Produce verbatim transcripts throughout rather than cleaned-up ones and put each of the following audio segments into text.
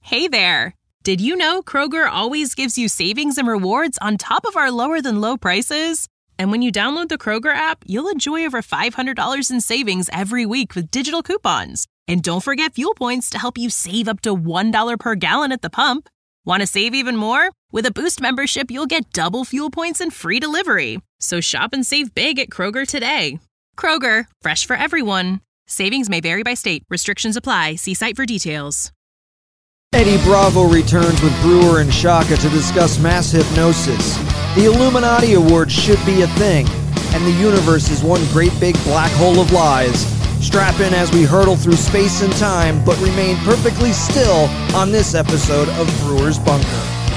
Hey there! Did you know Kroger always gives you savings and rewards on top of our lower-than-low prices? And when you download the Kroger app, you'll enjoy over five hundred dollars in savings every week with digital coupons. And don't forget fuel points to help you save up to one dollar per gallon at the pump. Want to save even more? With a Boost membership, you'll get double fuel points and free delivery. So shop and save big at Kroger today. Kroger, fresh for everyone. Savings may vary by state. Restrictions apply. See site for details. Eddie Bravo returns with Brewer and Shaka to discuss mass hypnosis. The Illuminati Awards should be a thing, and the universe is one great big black hole of lies. Strap in as we hurtle through space and time, but remain perfectly still on this episode of Brewer's Bunker.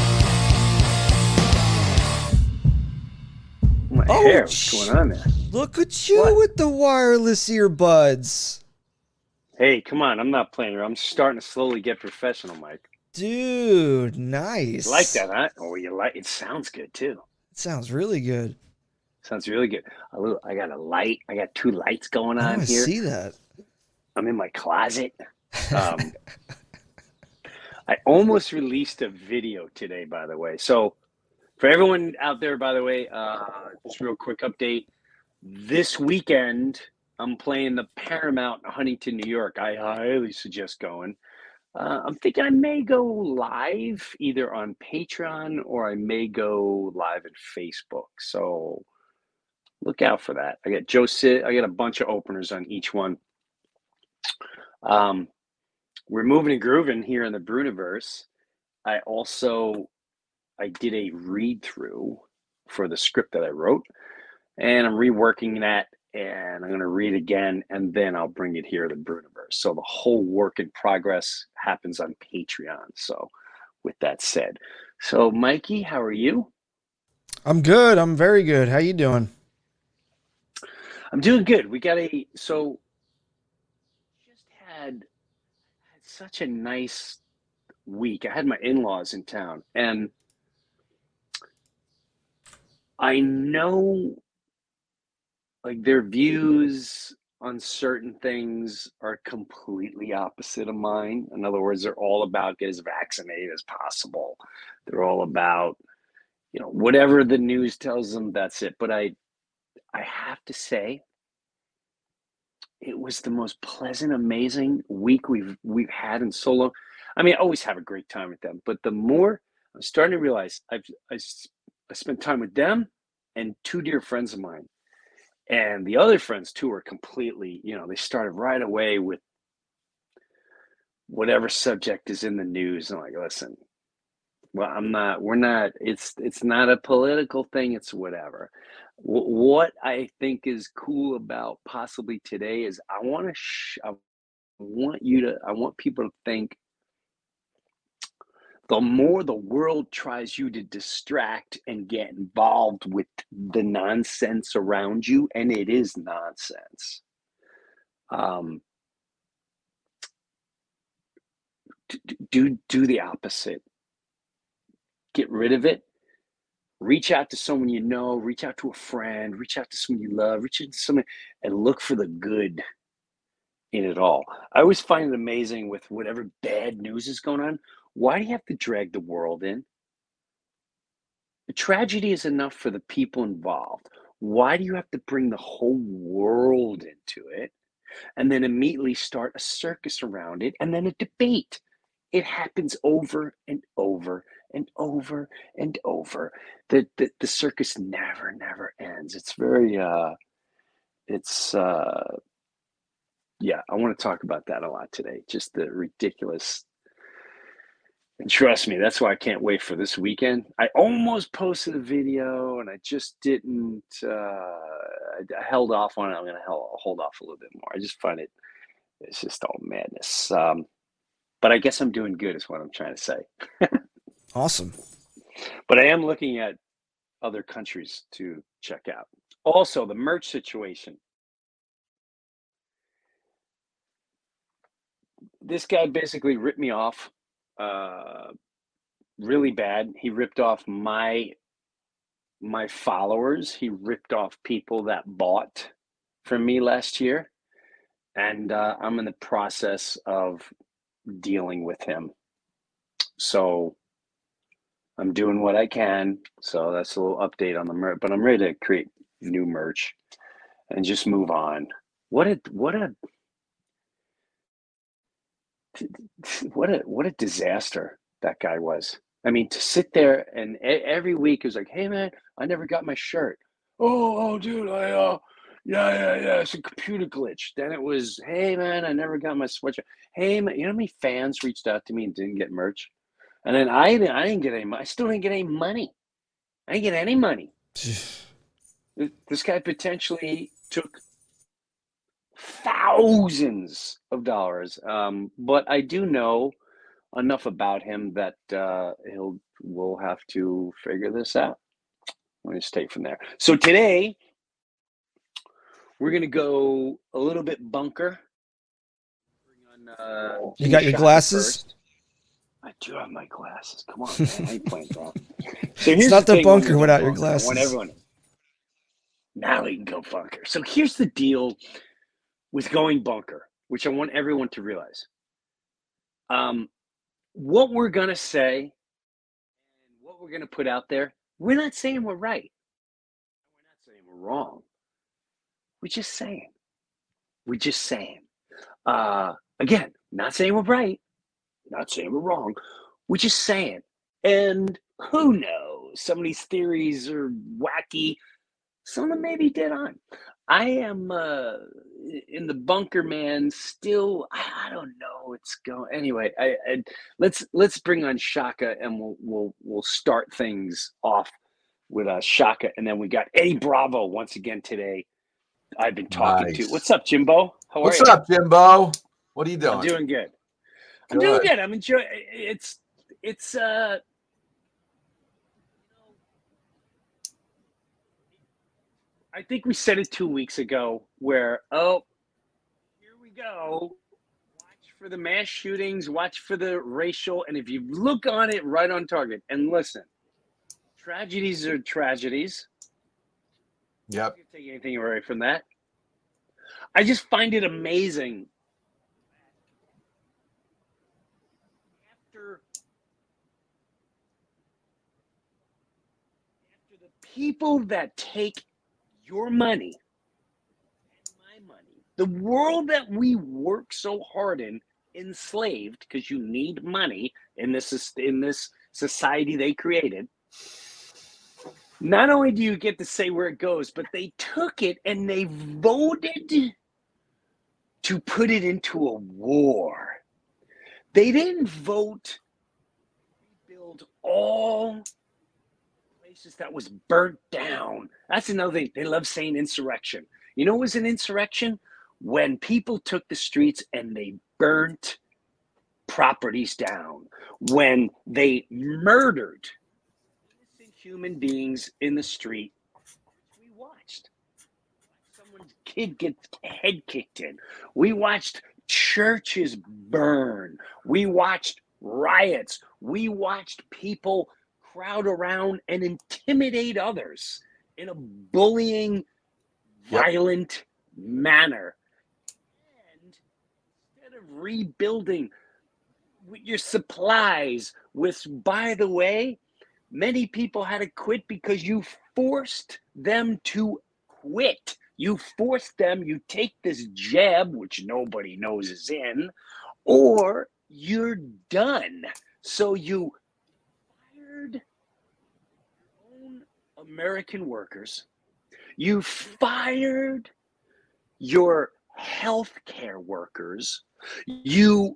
My oh, hair, what's going on there? Look at you What? with the wireless earbuds. Hey, come on, I'm not playing around. I'm starting to slowly get professional, Mike. Dude, nice. You like that, huh? Oh, you like it? Sounds good too. It sounds really good. Sounds really good. A little, I got a light. I got two lights going Oh, on I here. see that. I'm in my closet. Um, I almost released a video today, by the way. So, for everyone out there, by the way, uh, just real quick update. This weekend, I'm playing the Paramount in Huntington, New York. I highly suggest going. Uh, I'm thinking I may go live either on Patreon or I may go live at Facebook. So look out for that. I got Joe Sid. I got a bunch of openers on each one. Um, we're moving and grooving here in the Bruniverse. I also I did a read through for the script that I wrote, and I'm reworking that. And I'm going to read again, and then I'll bring it here to the Bruniverse. So the whole work in progress happens on Patreon. So with that said, so Mikey, how are you? I'm good. I'm very good. How you doing? I'm doing good. We got a, so just had, had such a nice week. I had my in-laws in town, and I know like their views on certain things are completely opposite of mine. In other words, they're all about get as vaccinated as possible. They're all about, you know, whatever the news tells them, that's it. But I I have to say, it was the most pleasant, amazing week we've we've had in so long. I mean, I always have a great time with them, but the more I'm starting to realize I've I, I spent time with them and two dear friends of mine. And the other friends too are completely, you know, they started right away with whatever subject is in the news. And I'm like, listen, well, I'm not, we're not, it's, it's not a political thing. It's whatever. W- what I think is cool about possibly today is I want to, sh- I want you to, I want people to think the more the world tries you to distract and get involved with the nonsense around you, and it is nonsense, um, do do the opposite. Get rid of it. Reach out to someone you know. Reach out to a friend. Reach out to someone you love. Reach out to someone and look for the good in it all. I always find it amazing with whatever bad news is going on. Why do you have to drag the world in? The tragedy is enough for the people involved. Why do you have to bring the whole world into it and then immediately start a circus around it and then a debate? It happens over and over and over and over. The, the, the circus never, never ends. It's very, uh, it's, uh, yeah, I want to talk about that a lot today. Just the ridiculous. And trust me, that's why I can't wait for this weekend. I almost posted a video and I just didn't, uh, I, I held off on it. I'm going to hold off a little bit more. I just find it, it's just all madness. Um, but I guess I'm doing good is what I'm trying to say. Awesome. But I am looking at other countries to check out. Also, the merch situation. This guy basically ripped me off. Uh, really bad. He ripped off my my followers. He ripped off people that bought from me last year, and uh, I'm in the process of dealing with him. So I'm doing what I can. So that's a little update on the merch, but I'm ready to create new merch and just move on. What a what a what a what a disaster that guy was. I mean, to sit there and every week it was like, "Hey man, I never got my shirt." Oh, oh, dude, I uh, yeah, yeah, yeah, it's a computer glitch. Then it was, "Hey man, I never got my sweatshirt." Hey man, you know how many fans reached out to me and didn't get merch? And then I didn't, I didn't get any. I still didn't get any money. I didn't get any money. This guy potentially took thousands of dollars. Um, but I do know enough about him that uh, he'll we'll have to figure this out. We'll just take from there. So today we're gonna go a little bit bunker. Bring on, uh, you got your glasses? First. I do have my glasses. Come on, man. I ain't playing around. So here's it's not the, the bunker without your glasses. I want everyone. Now we can go bunker. So here's the deal with going bunker, which I want everyone to realize. Um, what we're gonna say and what we're gonna put out there, we're not saying we're right. We're not saying we're wrong. We're just saying. We're just saying. Uh, again, not saying we're right. Not saying we're wrong. We're just saying. And who knows? Some of these theories are wacky. Some of them maybe dead on. I am uh, in the bunker, man. Still, I, I don't know. It's going anyway. I, I, let's let's bring on Shaka, and we'll we'll we'll start things off with uh, Shaka, and then we got Eddie Bravo once again today. I've been talking nice. to. What's up, Jimbo? How What's are you? up, Jimbo? What are you doing? I'm doing good. I'm good. doing good. I'm enjoying. It's it's uh. I think we said it two weeks ago where, oh, here we go. Watch for the mass shootings, watch for the racial. And if you look on it, right on target. And listen, tragedies are tragedies. Yep. You can't take anything away from that. I just find it amazing. After, after the people that take your money and my money, the world that we work so hard in, enslaved because you need money in this in this society they created. Not only do you get to say where it goes, but they took it and they voted to put it into a war. They didn't vote to rebuild all places that was burnt down. That's another thing. They love saying insurrection. You know what was an insurrection? When people took the streets and they burnt properties down. When they murdered innocent human beings in the street. We watched. Someone's kid get head kicked in. We watched churches burn. We watched riots. We watched people crowd around and intimidate others in a bullying, yep. violent manner. And instead of rebuilding with your supplies, with, by the way, many people had to quit because you forced them to quit. You forced them, you take this jab, which nobody knows is in, or you're done. So you fired your own American workers. You fired your healthcare workers. You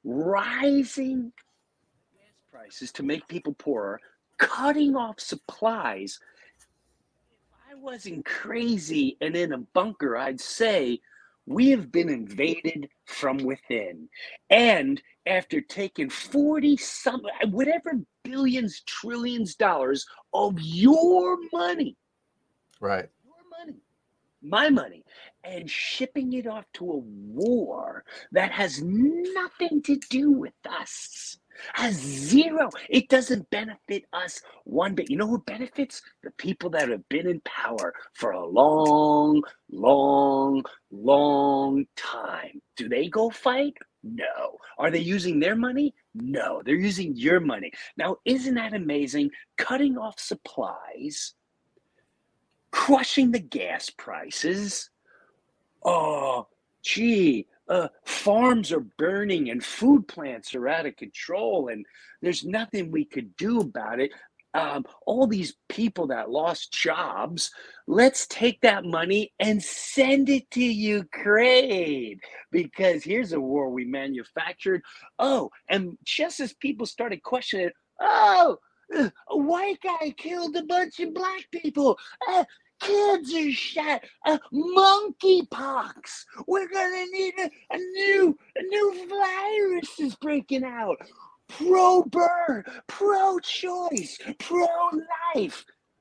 rising gas prices to make people poorer, cutting off supplies. If I wasn't crazy and in a bunker, I'd say we have been invaded from within. And after taking forty some, whatever billions, trillions dollars of your money, right, your money, my money, and shipping it off to a war that has nothing to do with us, has zero. It doesn't benefit us one bit. You know who benefits? The people that have been in power for a long, long, long time. Do they go fight? No. Are they using their money? No. They're using your money. Now, isn't that amazing? Cutting off supplies, crushing the gas prices. Oh, gee, uh, farms are burning and food plants are out of control, and there's nothing we could do about it. Um, all these people that lost jobs, let's take that money and send it to Ukraine because here's a war we manufactured. Oh, and just as people started questioning it, oh, uh, a white guy killed a bunch of black people. Uh, Kids are shot. Uh, monkeypox. We're gonna need a, a new a new virus is breaking out. Pro-bird, pro-choice, pro-life.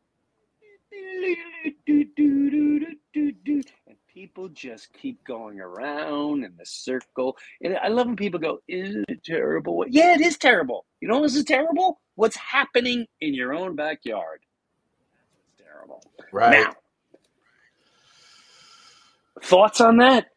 And people just keep going around in the circle. And I love when people go, "Isn't it terrible?" Yeah, it is terrible. You know what is terrible? What's happening in your own backyard. Terrible. Right. Now, thoughts on that?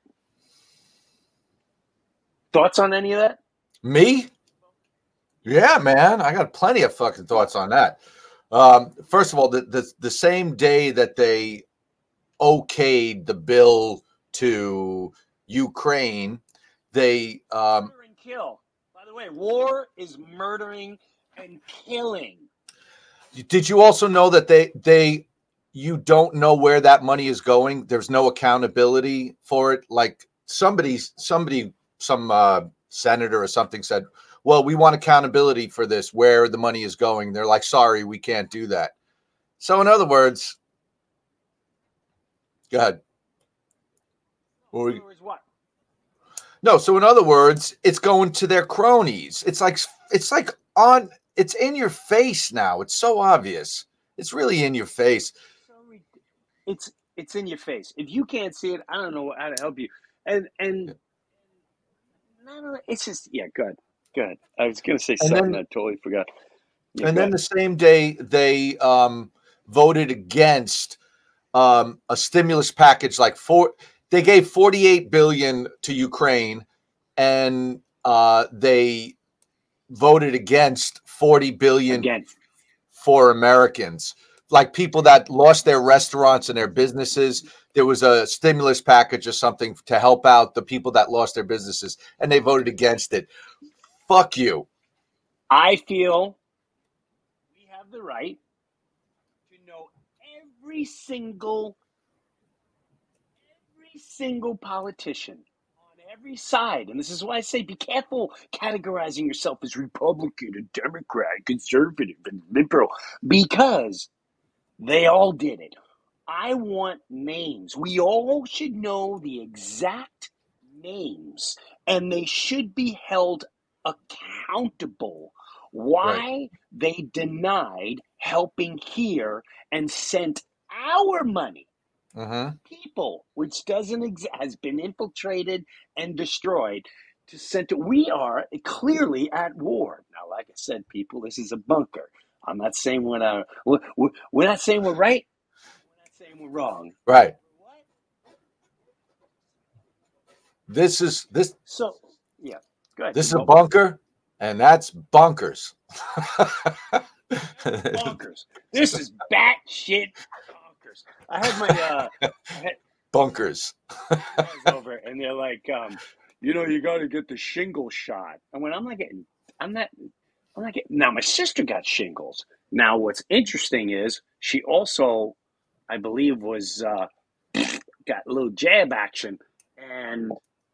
Thoughts on any of that? Me? Yeah, man. I got plenty of fucking thoughts on that. Um, first of all, the, the the same day that they okayed the bill to Ukraine, they um, murder and kill. By the way, war is murdering and killing. Did you also know that they they you don't know where that money is going? There's no accountability for it. Like somebody somebody some uh, senator or something said, "Well, we want accountability for this, where the money is going." They're like, "Sorry, we can't do that." So in other words, go ahead. In other words, what? No, so in other words, it's going to their cronies. It's like it's like on It's in your face now. It's so obvious. It's really in your face. It's it's in your face. If you can't see it, I don't know how to help you. And and no, no, it's just yeah, good, good. I was gonna say And something then- I totally forgot. Yeah, And go then ahead. the same day they um, voted against um, a stimulus package. Like four, they gave forty-eight billion dollars to Ukraine, and uh, they voted against forty billion dollars Again, for Americans, like people that lost their restaurants and their businesses. There was a stimulus package or something to help out the people that lost their businesses, and they voted against it. Fuck you. I feel we have the right to know every single every single politician on every side. And this is why I say be careful categorizing yourself as Republican and Democrat, conservative and liberal, because they all did it. I want names. We all should know the exact names, and they should be held accountable. Why they denied helping here and sent our money, Mm-hmm. people, which doesn't ex- has been infiltrated and destroyed, to send it. We are clearly at war now. Like I said, people, this is a bunker. I'm not saying we're not. We're, we're, we're not saying we're right. We're not saying we're wrong. Right. What? This is this So yeah, go ahead. this is a Go. bunker, and that's bonkers. Bonkers. This is batshit bonkers. I had my uh, I had Bunkers. guys over, and they're like, um, you know, you got to get the shingle shot. And when I'm not getting, I'm not, I'm not getting. Now my sister got shingles. Now what's interesting is she also, I believe, was uh, got a little jab action, and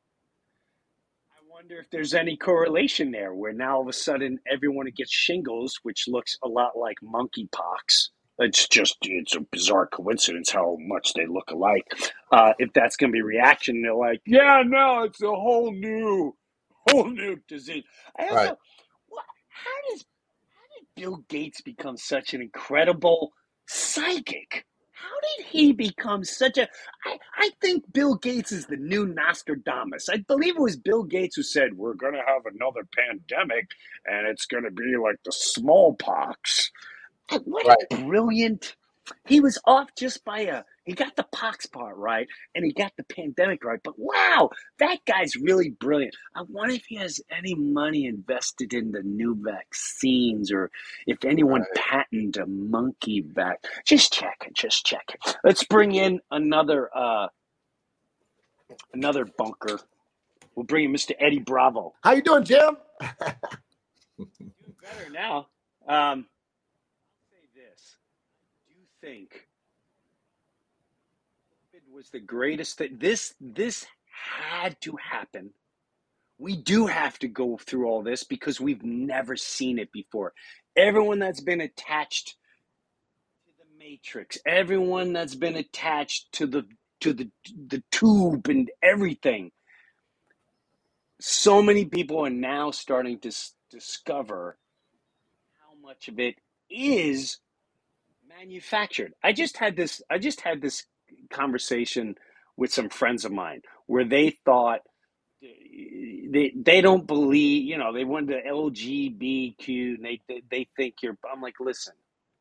I wonder if there's any correlation there, where now all of a sudden everyone gets shingles, which looks a lot like monkeypox. It's just, it's a bizarre coincidence how much they look alike. Uh, if that's going to be reaction, they're like, yeah, no, it's a whole new, whole new disease. I also, Right. what, how does, how did Bill Gates become such an incredible psychic? How did he become such a, I, I think Bill Gates is the new Nostradamus. I believe it was Bill Gates who said, we're going to have another pandemic and it's going to be like the smallpox. What Right. a brilliant, he was off just by a He got the pox part right, and he got the pandemic right. But wow, that guy's really brilliant. I wonder if he has any money invested in the new vaccines, or if anyone Right. patented a monkey vac. Just check it. Just check it. Let's bring in another uh, another bunker. We'll bring in Mister Eddie Bravo. How you doing, Jim? Doing better now. Um, I'll say this. I do think it was the greatest thing. This this had to happen. We do have to go through all this because we've never seen it before. Everyone that's been attached to the Matrix, everyone that's been attached to the to the the tube and everything. So many people are now starting to s- discover how much of it is manufactured. I just had this I just had this conversation with some friends of mine where they thought they they don't believe, you know, they wanted the L G B T Q and they, they they think you're I'm like, listen,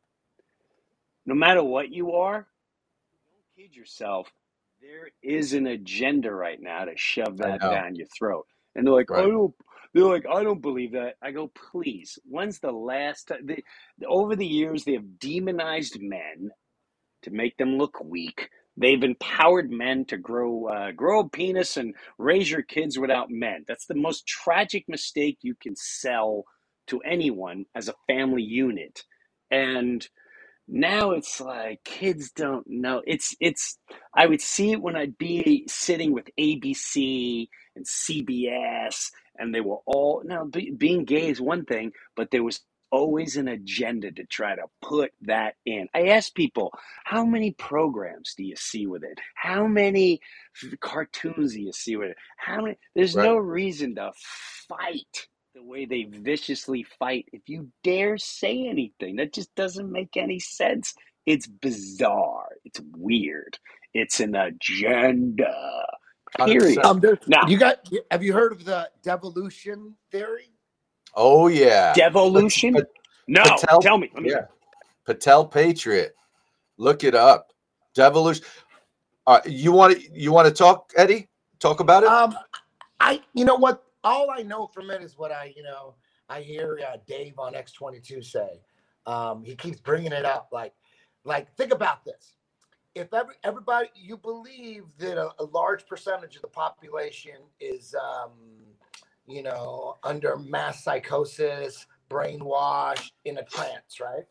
no matter what you are, don't kid yourself. There is an agenda right now to shove I that know. down your throat. And they're like, Right. I don't they're like, I don't believe that. I go, please, when's the last time they, over the years they have demonized men to make them look weak. They've empowered men to grow uh, grow a penis and raise your kids without men. That's the most tragic mistake you can sell to anyone as a family unit. And now it's like kids don't know. It's it's I would see it when I'd be sitting with A B C and C B S, and they were all now be, being gay is one thing, but there was always an agenda to try to put that in. I ask people, how many programs do you see with it? How many f- cartoons do you see with it? How many? There's Right. no reason to fight the way they viciously fight if you dare say anything. That just doesn't make any sense. It's bizarre. It's weird. It's an agenda. Hundred Period. percent. Um, there, Now, you got? Have you heard of the devolution theory? Oh yeah. devolution? Pat- No, Patel. tell me. Let me Yeah. hear. Patel Patriot. Look it up. Devolution. Uh, you want to you want to talk, Eddie? Talk about it. Um, I, you know what? All I know from it is what I, you know, I hear uh, Dave on X twenty-two say. Um, he keeps bringing it up. Like, like think about this. If every, everybody, you believe that a, a large percentage of the population is, um, you know, under mass psychosis, brainwashed, in a trance, right?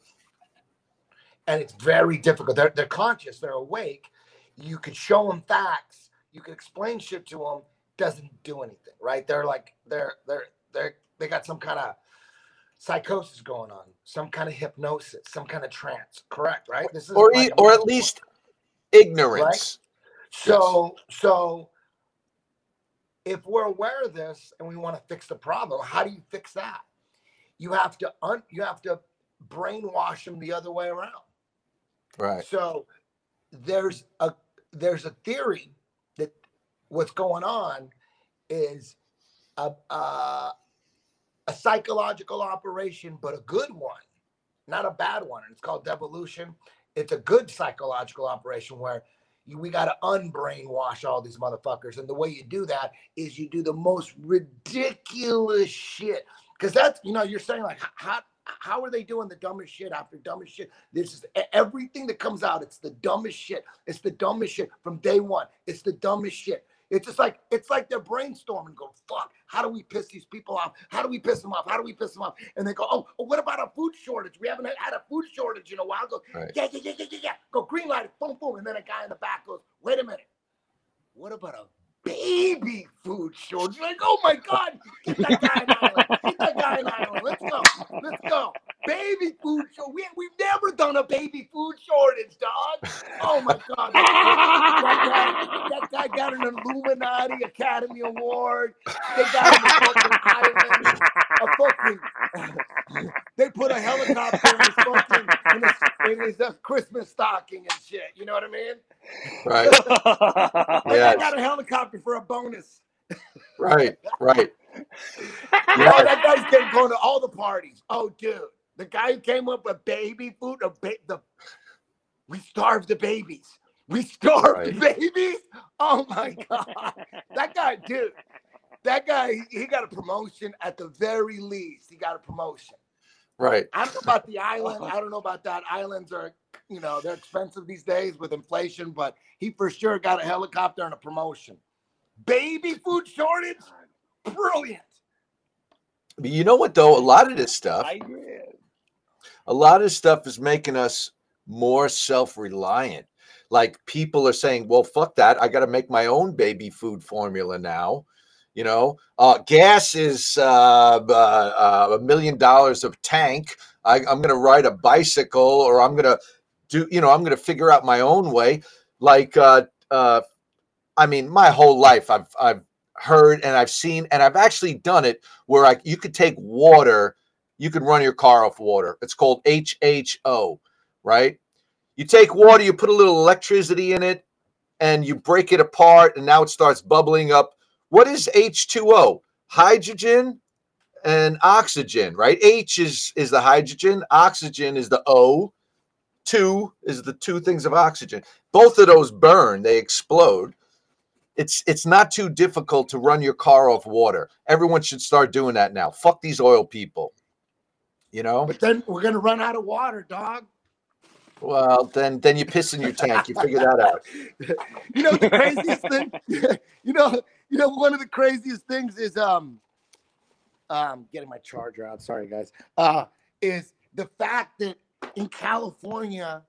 And it's very difficult. They're, they're conscious, they're awake. You could show them facts, you could explain shit to them, doesn't do anything, right? They're like, they're, they're, they're, they got some kind of psychosis going on, some kind of hypnosis, some kind of trance, correct, right? This is or like e- a or at mental- least ignorance. Right? So, so if we're aware of this and we want to fix the problem, how do you fix that? You have to un, you have to brainwash them the other way around. Right. So there's a there's a theory that what's going on is a a, a psychological operation, but a good one, not a bad one. And it's called devolution. It's a good psychological operation where you, we got to unbrainwash all these motherfuckers. And the way you do that is you do the most ridiculous shit. Because that's, you know, you're saying like, how, how are they doing the dumbest shit after dumbest shit? This is everything that comes out. It's the dumbest shit. It's the dumbest shit from day one. It's the dumbest shit. It's just like, it's like they're brainstorming, go, fuck, how do we piss these people off? How do we piss them off? How do we piss them off? And they go, oh, oh what about a food shortage? We haven't had a food shortage in a while. Go, Right. yeah, yeah, yeah, yeah, yeah, yeah. Go green light, boom, boom. And then a guy in the back goes, wait a minute. What about a baby food shortage? Like, oh my God, get that guy in Ireland. Get that guy in Ireland. Let's go. Let's go. Baby food shortage. We, we've never done a baby food shortage, dog. Oh my God. That guy, that guy got an Illuminati Academy Award. They got him a fucking island. A fucking, they put a helicopter in his fucking, in his, in his uh, Christmas stocking and shit. You know what I mean? Right. That guy Yes. got a helicopter for a bonus. Right. Right. Oh, Yes. that guy's getting going to all the parties. Oh, dude, the guy who came up with baby food, a ba- the we starved the babies. We starved Right. babies. Oh my god, that guy, dude. That guy, he, he got a promotion at the very least. He got a promotion. Right. I don't know about the island. I don't know about that. Islands are, you know, they're expensive these days with inflation, but he for sure got a helicopter and a promotion. Baby food shortage, brilliant. But you know what, though? A lot of this stuff, I agree. a lot of this stuff is making us more self-reliant. Like people are saying, well, fuck that. I got to make my own baby food formula now. You know, uh, gas is uh, uh, uh, a million dollars of tank. I, I'm going to ride a bicycle, or I'm going to do, you know, I'm going to figure out my own way. Like, uh, uh, I mean, my whole life I've I've heard and I've seen and I've actually done it where I you could take water, you could run your car off water. It's called H H O, right? You take water, you put a little electricity in it, and you break it apart, and now it starts bubbling up. What is H two O? Hydrogen and oxygen, right? H is, is the hydrogen. Oxygen is the O. Two is the two things of oxygen. Both of those burn. They explode. It's it's not too difficult to run your car off water. Everyone should start doing that now. Fuck these oil people. You know? But then we're going to run out of water, dog. Well, then then you piss in your tank. You figure that out. You know the craziest thing? You know, you know, one of the craziest things is um um getting my charger out, sorry guys. Uh is the fact that in California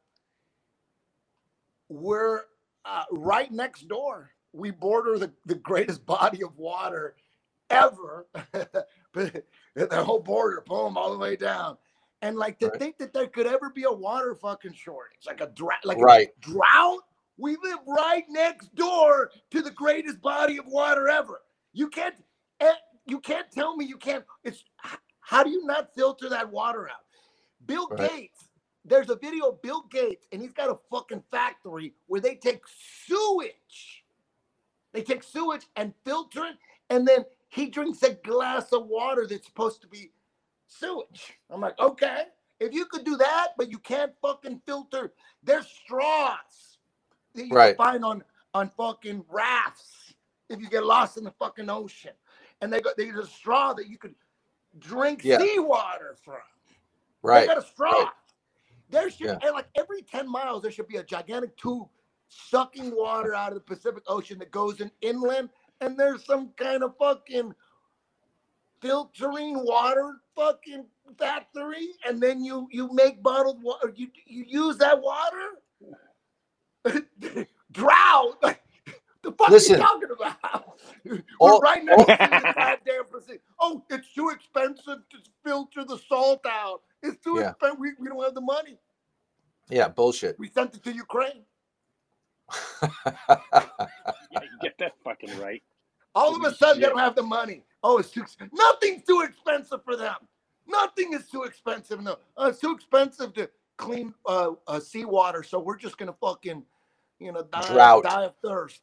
we're uh, right next door. We border the, the greatest body of water ever. But the whole border, boom, all the way down. And like to Right. think that there could ever be a water fucking shortage, like a drought, like Right. a drought. We live right next door to the greatest body of water ever. You can't, eh, you can't tell me you can't. It's how do you not filter that water out? Bill Right. Gates. There's a video of Bill Gates, and he's got a fucking factory where they take sewage. They take sewage and filter it, and then he drinks a glass of water that's supposed to be sewage. I'm like, okay, if you could do that, but you can't fucking filter. There's straws that you Right. can find on on fucking rafts if you get lost in the fucking ocean, and they got there's a straw that you could drink Yeah. seawater from. Right. They got a straw. Right. There should Yeah. and like every ten miles there should be a gigantic tube sucking water out of the Pacific Ocean that goes in inland, and there's some kind of fucking filtering water fucking factory, and then you you make bottled water. You you use that water. Drought. The fuck Listen. are you talking about? We're All- right next to the goddamn Pacific. Oh, it's too expensive to filter the salt out. It's too Yeah. expensive. We, we don't have the money. Yeah, bullshit. We sent it to Ukraine. Yeah, you get that fucking right. All of a sudden, they Yeah. don't have the money. Oh, it's too ex- nothing's too expensive for them. Nothing is too expensive. No, uh, it's too expensive to clean uh, uh, seawater. So we're just gonna fucking, you know, die, Drought. die of thirst.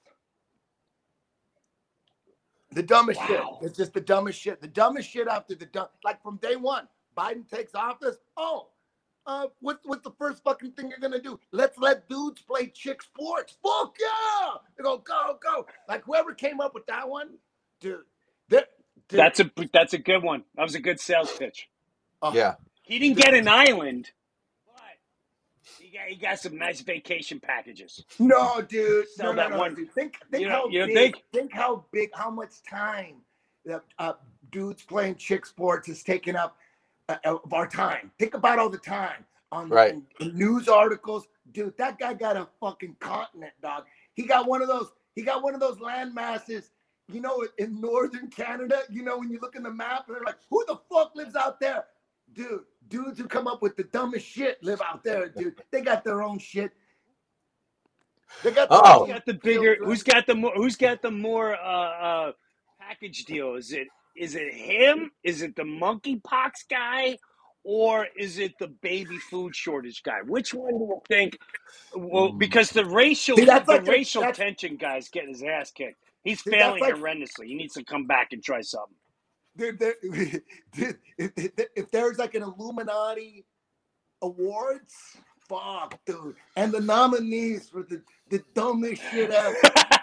The dumbest Wow. shit. It's just the dumbest shit. The dumbest shit after the dumb. Like from day one, Biden takes office. Oh, uh, what's what's the first fucking thing you're gonna do? Let's let dudes play chick sports. Fuck yeah! They go go go. Like whoever came up with that one, dude. Dude, That's a that's a good one. That was a good sales pitch. oh, Yeah. He didn't get an island, but he got he got some nice vacation packages. No, dude. Sell no, that no, no, one. dude. Think, think You know- how you big. think? Think how big, how much time that uh, dudes playing chick sports is taking up uh, of our time. Think about all the time on Right. in, in news articles, dude. That guy got a fucking continent, dog. He got one of those. He got one of those land masses. You know, in northern Canada. You know, when you look in the map, and they're like, "Who the fuck lives out there?" Dude, dudes who come up with the dumbest shit live out there, dude. They got their own shit. They got their Uh-oh. own Who's got the bigger? field Who's got the more? Who's got the more uh, uh, package deal? Is it is it him? Is it the monkeypox guy, or is it the baby food shortage guy? Which one do you think? Well, because the racial See, that's the like a- racial that's- tension guy's getting his ass kicked. He's See, that's failing like- horrendously. He needs to come back and try something. Dude, there- dude, if, if- if there's like an Illuminati awards fuck, dude. And the nominees for the, the dumbest shit ever.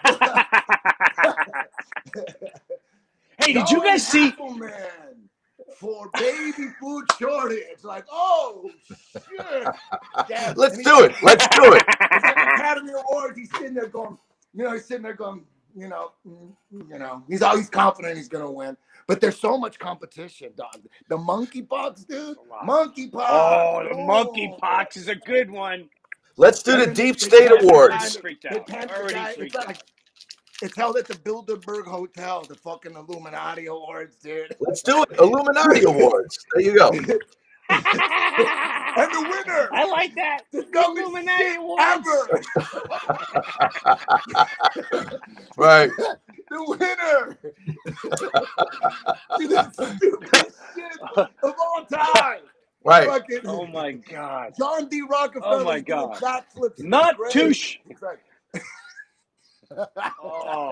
Hey, did you guys see? Man, for baby food shortage? Like, oh shit! Damn. Let's And do it. Let's do it. It's like Academy Awards. He's sitting there going, you know, he's sitting there going, you know, mm, you know, he's always confident he's gonna win. But there's so much competition, dog. The monkeypox, dude. Monkeypox. Oh, the monkeypox is a good one. Let's do the Deep State Awards. It's, like, it's held at the Bilderberg Hotel, the fucking Illuminati Awards, dude. Let's do it. Illuminati Awards. There you go. And the winner. I like that. The Illuminati Awards. Ever. Right. The winner. Dude, the stupidest shit of all time. Right. Fucking Oh my God. John D. Rockefeller. Oh my God. Backflips. Not too sh- It's like, oh.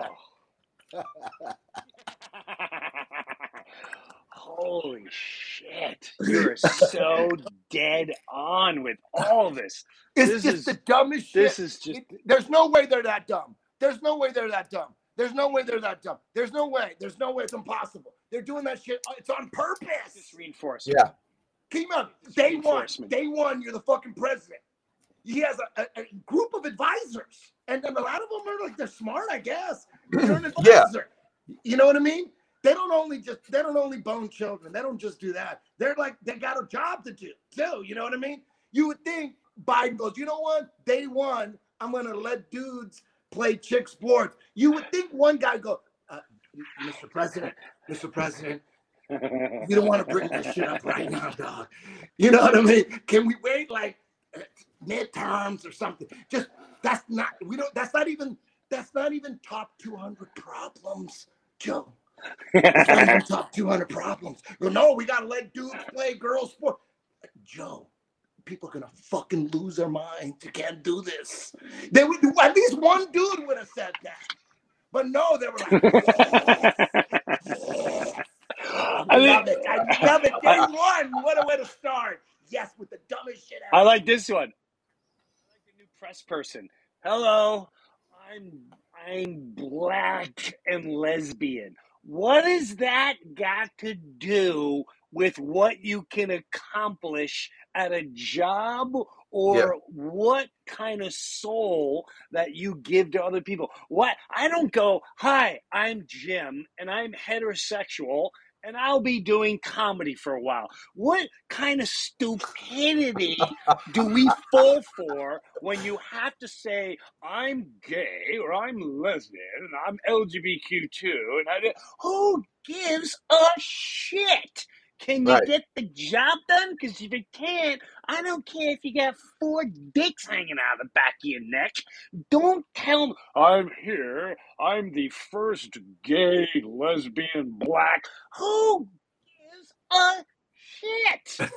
Holy shit. You're so dead on with all this. It's this just is, the dumbest shit. This is just. It, there's no way they're that dumb. There's no way they're that dumb. There's no way they're that dumb. There's no way. There's no way. It's impossible. They're doing that shit. It's on purpose. Just reinforcement. Yeah. Keep on. Day one. Day one, you're the fucking president. He has a, a, a group of advisors. And then a lot of them are like, they're smart, I guess. They're an advisor. Yeah. You know what I mean? They don't only just, they don't only bone children. They don't just do that. They're like, they got a job to do too. You know what I mean? You would think Biden goes, you know what? Day one, I'm going to let dudes play chick sports. You would think one guy go, uh, Mister President, Mister President, you don't want to bring that shit up right now, dog. You know what I mean? Can we wait like midterms or something? Just, that's not, we don't, that's not even, that's not even top two hundred problems, Joe. That's not even top two hundred problems. Go, no, we got to let dudes play girls sport. Joe, people are going to fucking lose their minds. You can't do this. They would, at least one dude would have said that. But no, they were like, yes, yes. I love it. I love it. Day one. What a way to start. Yes, with the dumbest shit ever. I like this one. I like the new press person. Hello, I'm I'm black and lesbian. What has that got to do with what you can accomplish at a job or yeah. what kind of soul that you give to other people? What? I don't go, hi, I'm Jim and I'm heterosexual and I'll be doing comedy for a while. What kind of stupidity do we fall for when you have to say, I'm gay or I'm lesbian and I'm L G B T Q too? And I, who gives a shit? Can you right. get the job done? Because if you can't, I don't care if you got four dicks hanging out of the back of your neck. Don't tell me, I'm here. I'm the first gay, lesbian, black. Who gives a shit?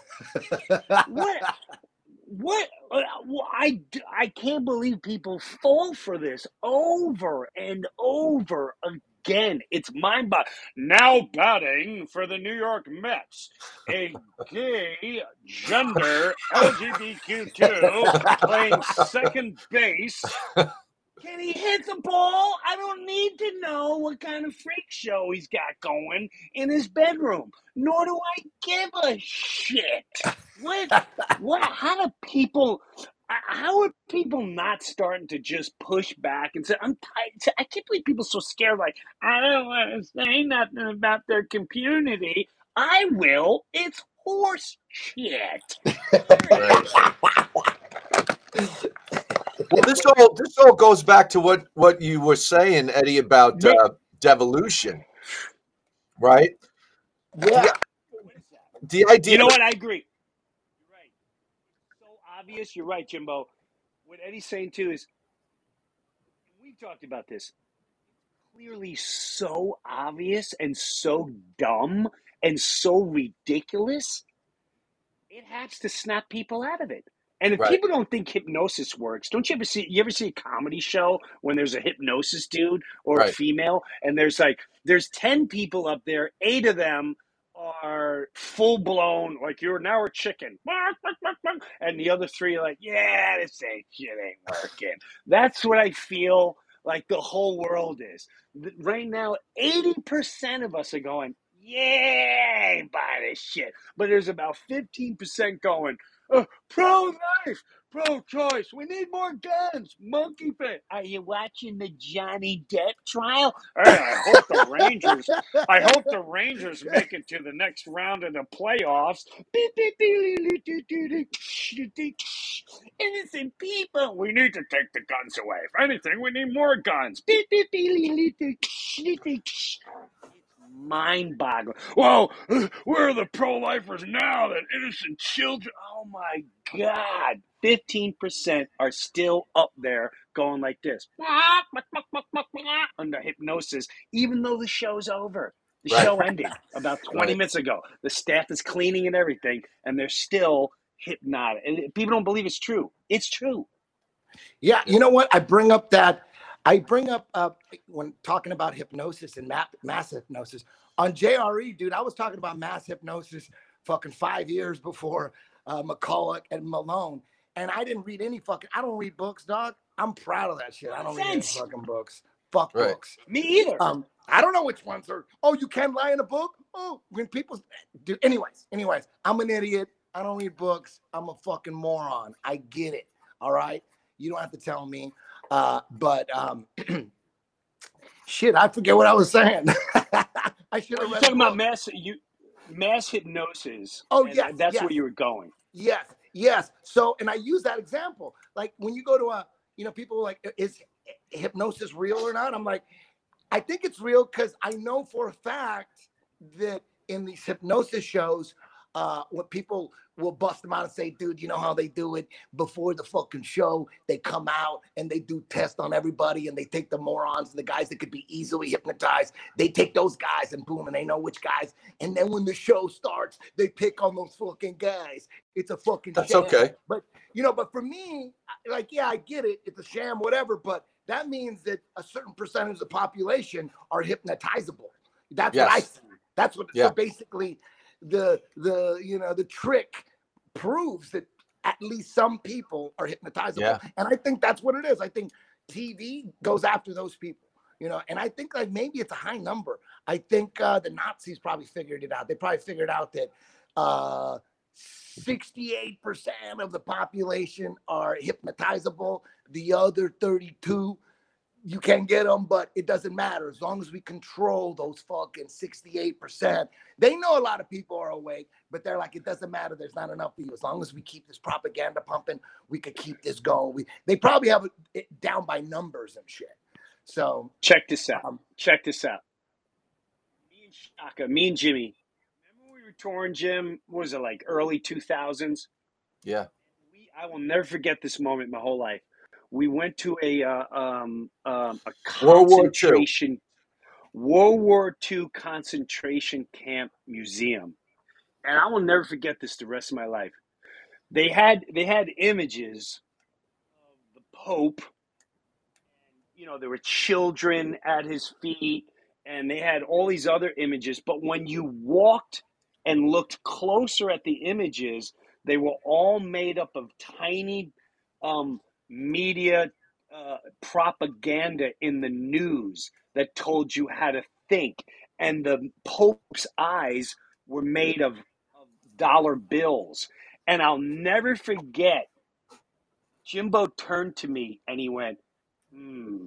what? What? I, I can't believe people fall for this over and over again. Again, it's mind-boggling. Now batting for the New York Mets, a gay, gender, L G B T Q two, playing second base. Can he hit the ball? I don't need to know what kind of freak show he's got going in his bedroom. Nor do I give a shit. What? What? How do people... How are people not starting to just push back and say, I'm tired? I can't believe people are so scared, like, I don't want to say nothing about their community. I will. It's horse shit. Well, this all this all goes back to what, what you were saying, Eddie, about uh, devolution, right? Yeah. The, the idea. You know what? I agree. Obvious, you're right, Jimbo. What Eddie's saying too is, we talked about this. Clearly, so obvious and so dumb and so ridiculous. It has to snap people out of it. And if right. people don't think hypnosis works, don't you ever see? You ever see a comedy show when there's a hypnosis dude or right. a female, and there's like there's ten people up there, eight of them are full blown, like you're now a chicken, and the other three are like, yeah, this ain't shit ain't working. That's what I feel like the whole world is right now. Eighty percent of us are going, yeah, buy this shit, but there's about fifteen percent going, uh, pro-life, pro-choice. We need more guns. Monkey fit. Are you watching the Johnny Depp trial? Hey, I hope the Rangers. I hope the Rangers make it to the next round of the playoffs. Innocent people. We need to take the guns away. If anything, we need more guns. Mind-boggling. Whoa, where are the pro-lifers now? That innocent children. Oh my God. fifteen percent are still up there going like this under hypnosis, even though the show's over. The Right. show ended about twenty Right. minutes ago. The staff is cleaning and everything, and they're still hypnotic. And people don't believe it's true. It's true. Yeah, you know what? I bring up that I bring up uh, when talking about hypnosis and ma- mass hypnosis on J R E, dude. I was talking about mass hypnosis fucking five years before uh, McCulloch and Malone, and I didn't read any fucking. I don't read books, dog. I'm proud of that shit. I don't read any Nonsense. fucking books. Fuck Right. books. Me either. Um, I don't know which ones are. Oh, you can lie in a book. Oh, when people do. Anyways, anyways, I'm an idiot. I don't read books. I'm a fucking moron. I get it. All right. You don't have to tell me. Uh, but um, shit, I forget what I was saying. I should have You're read. talking the about book. mass you mass hypnosis. Oh, and yes, that's yes. where you were going. Yes, yes. So, and I use that example. Like when you go to a, you know, people are like, is hypnosis real or not? I'm like, I think it's real because I know for a fact that in these hypnosis shows, uh, when people will bust them out and say, dude, you know how they do it before the fucking show, they come out and they do tests on everybody and they take the morons and the guys that could be easily hypnotized. They take those guys and boom, and they know which guys. And then when the show starts, they pick on those fucking guys. It's a fucking That's sham. okay. But, you know, but for me, like, yeah, I get it. It's a sham, whatever. But that means that a certain percentage of the population are hypnotizable. That's Yes. what I see. That's what, Yeah. so basically the, the, you know, the trick proves that at least some people are hypnotizable. Yeah. And I think that's what it is. I think T V goes after those people, you know, and I think like maybe it's a high number. I think uh, the Nazis probably figured it out. They probably figured out that uh, sixty-eight percent of the population are hypnotizable. The other thirty-two, you can get them, but it doesn't matter. As long as we control those fucking sixty-eight percent. They know a lot of people are awake, but they're like, it doesn't matter. There's not enough for you. As long as we keep this propaganda pumping, we could keep this going. We, they probably have it down by numbers and shit. So Check this out. um, Check this out. Me and Shaka, me and Jimmy. Remember we were touring, Jim? What was it, like early two thousands? Yeah. We, I will never forget this moment my whole life. We went to a uh, um, um, a World War Two. concentration World War Two concentration camp museum, and I will never forget this the rest of my life. They had they had images of the Pope. You know, there were children at his feet, and they had all these other images. But when you walked and looked closer at the images, they were all made up of tiny um, media uh, propaganda in the news that told you how to think. And the Pope's eyes were made of, of dollar bills. And I'll never forget, Jimbo turned to me and he went, hmm.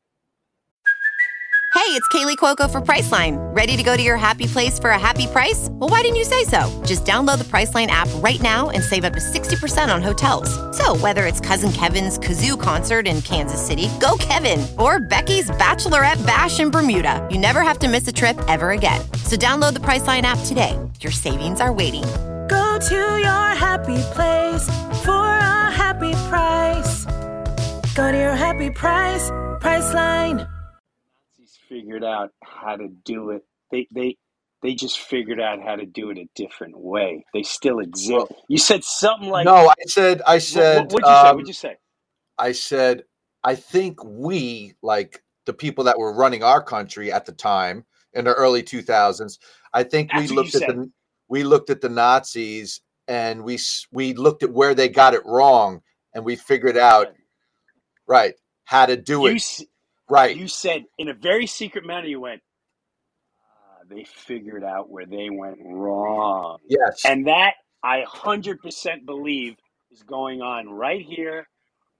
Hey, it's Kaylee Cuoco for Priceline. Ready to go to your happy place for a happy price? Well, why didn't you say so? Just download the Priceline app right now and save up to sixty percent on hotels. So whether it's Cousin Kevin's Kazoo Concert in Kansas City, go Kevin, or Becky's Bachelorette Bash in Bermuda, you never have to miss a trip ever again. So download the Priceline app today. Your savings are waiting. Go to your happy place for a happy price. Go to your happy price, Priceline. Figured out how to do it. They they they just figured out how to do it a different way. They still exist. Well, you said something like no, I said, I said, what, what'd you say? um, What'd you say? I said, I think we, like the people that were running our country at the time in the early two thousands, I think That's we what looked you at said. the we looked at the Nazis and we s- we looked at where they got it wrong and we figured out right how to do You it s- right. you said in a very secret manner, you went, ah, they figured out where they went wrong. Yes. And that I one hundred percent believe is going on right here.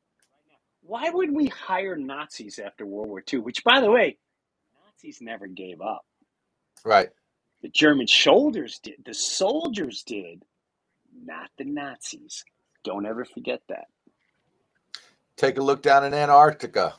Why would we hire Nazis after World War Two? Which, by the way, Nazis never gave up. Right. The German soldiers did. The soldiers did, not the Nazis. Don't ever forget that. Take a look down in Antarctica.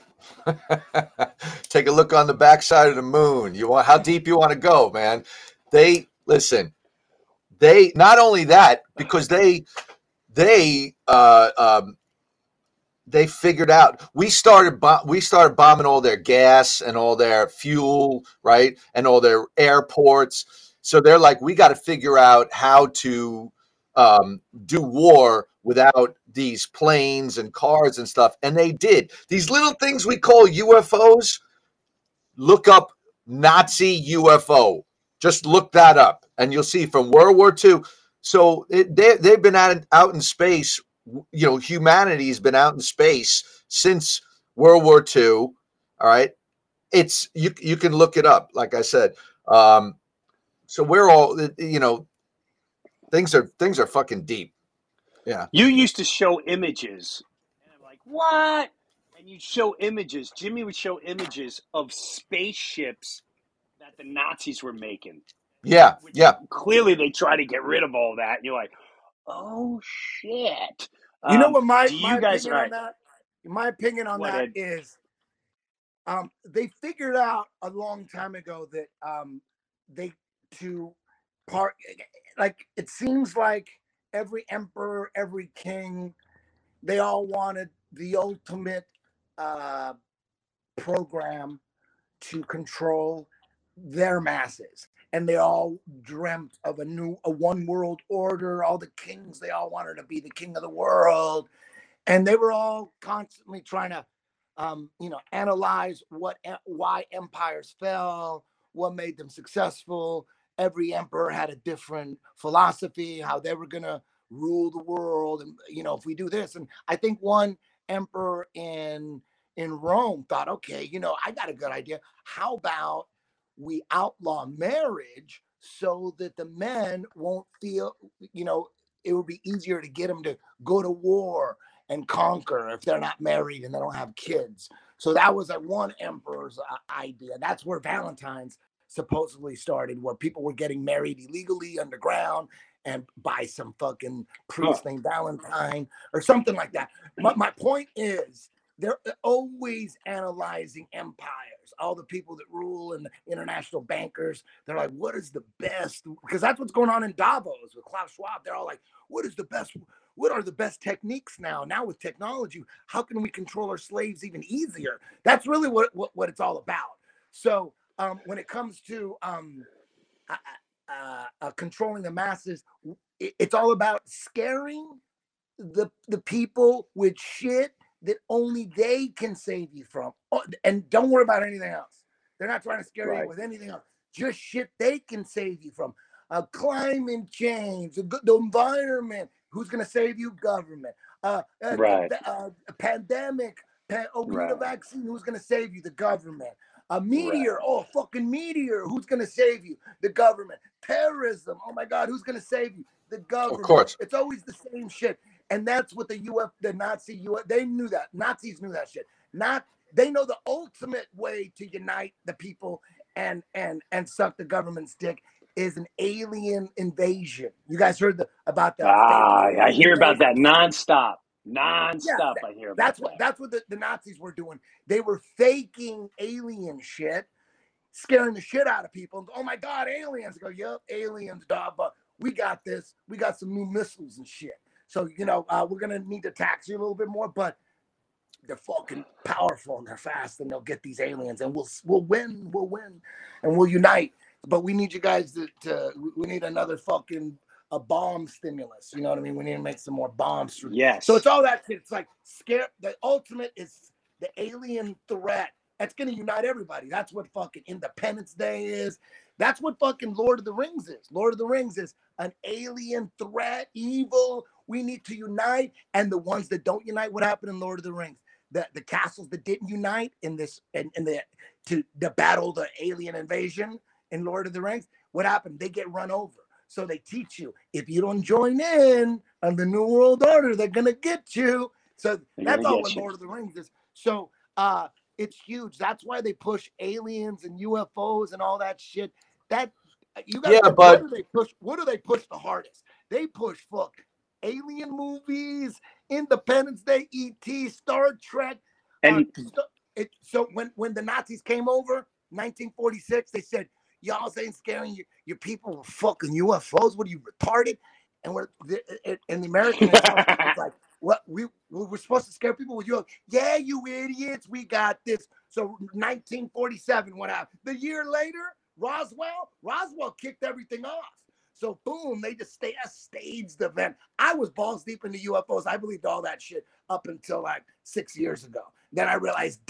Take a look on the backside of the moon. You want how deep you want to go, man. They listen. They not only that because they they uh, um, they figured out we started bo- we started bombing all their gas and all their fuel, right, and all their airports. So they're like, we got to figure out how to um, do war without these planes and cars and stuff. And they did. These little things we call U F Os, look up Nazi U F O. Just look that up and you'll see from World War Two. So it, they, they've been out, out in space. You know, humanity's been out in space since World War Two. All right. It's you, you can look it up, like I said. Um, so we're all, you know, things are things are fucking deep. Yeah. You used to show images, and I'm like, what? And you'd show images. Jimmy would show images of spaceships that the Nazis were making. Yeah. Which Yeah. clearly they try to get rid of all that. And you're like, oh shit. You know Um, what my, do you my guys opinion right? on that? My opinion on What, that Ed? is um, they figured out a long time ago that um, they to part like it seems like every emperor, every king, they all wanted the ultimate uh, program to control their masses. And they all dreamt of a new, a one world order. All the kings, they all wanted to be the king of the world. And they were all constantly trying to, um, you know, analyze what, why empires fell, what made them successful. Every emperor had a different philosophy, how they were going to rule the world. And, you know, if we do this, and I think one emperor in, in Rome thought, okay, you know, I got a good idea. How about we outlaw marriage so that the men won't feel, you know, it would be easier to get them to go to war and conquer if they're not married and they don't have kids. So that was like one emperor's uh, idea. That's where Valentine's supposedly started, where people were getting married illegally underground and by some fucking priest named Valentine or something like that. My, my point is, they're always analyzing empires. All the people that rule and the international bankers, they're like, what is the best? Because that's what's going on in Davos with Klaus Schwab. They're all like, what is the best? What are the best techniques now? Now with technology, how can we control our slaves even easier? That's really what, what, what it's all about. So um, when it comes to um, uh, uh, uh, controlling the masses, it, it's all about scaring the the people with shit that only they can save you from. Oh, and don't worry about anything else. They're not trying to scare Right. you with anything else. Just shit they can save you from. Uh, climate change, the, the environment. Who's going to save you? Government. Uh, uh, Right. the, uh, a pandemic. Pa- oh, we need a Right. vaccine. Who's going to save you? The government. A meteor. Right. Oh, fucking meteor. Who's going to save you? The government. Terrorism. Oh my God. Who's going to save you? The government. Of course. It's always the same shit. And that's what the U F, the Nazi U F, they knew that. Nazis knew that shit. Not, they know the ultimate way to unite the people and and and suck the government's dick is an alien invasion. You guys heard the, about the Ah, fake I hear about invasion? that nonstop. Nonstop, Yeah, that- I hear about that's what that. that's what the, the Nazis were doing. They were faking alien shit, scaring the shit out of people. Oh my God, aliens! I go, yep, aliens, dog. But we got this. We got some new missiles and shit. So, you know, uh, we're going to need to tax you a little bit more, but they're fucking powerful and they're fast and they'll get these aliens and we'll we'll win, we'll win and we'll unite. But we need you guys to, to we need another fucking a bomb stimulus. You know what I mean? We need to make some more bombs. Yes. So it's all that shit. It's like scare. The ultimate is the alien threat That's going to unite everybody. That's what fucking Independence Day is. That's what fucking Lord of the Rings is. Lord of the Rings is an alien threat, evil. We need to unite. And the ones that don't unite, what happened in Lord of the Rings? The, the castles that didn't unite in this in, in the to the battle the alien invasion in Lord of the Rings, what happened? They get run over. So they teach you, if you don't join in on the New World Order, they're gonna get you. So They're that's gonna all get what you. Lord of the Rings is. So uh it's huge. That's why they push aliens and U F Os and all that shit. That you gotta Yeah, think, but- what do they push? What do they push the hardest? They push fuck alien movies, Independence Day, E T, Star Trek. And uh, so, it, so when when the Nazis came over, nineteen forty-six, they said, y'all ain't scaring your, your people with fucking U F Os. What are you, retarded? And we're and the American intelligence was like, what we we're supposed to scare people with you? Yeah, you idiots, we got this. So nineteen forty-seven, what happened? The year later, Roswell, Roswell kicked everything off. So boom, they just stay a staged event. I was balls deep into U F Os. I believed all that shit up until like six years ago. Then I realized,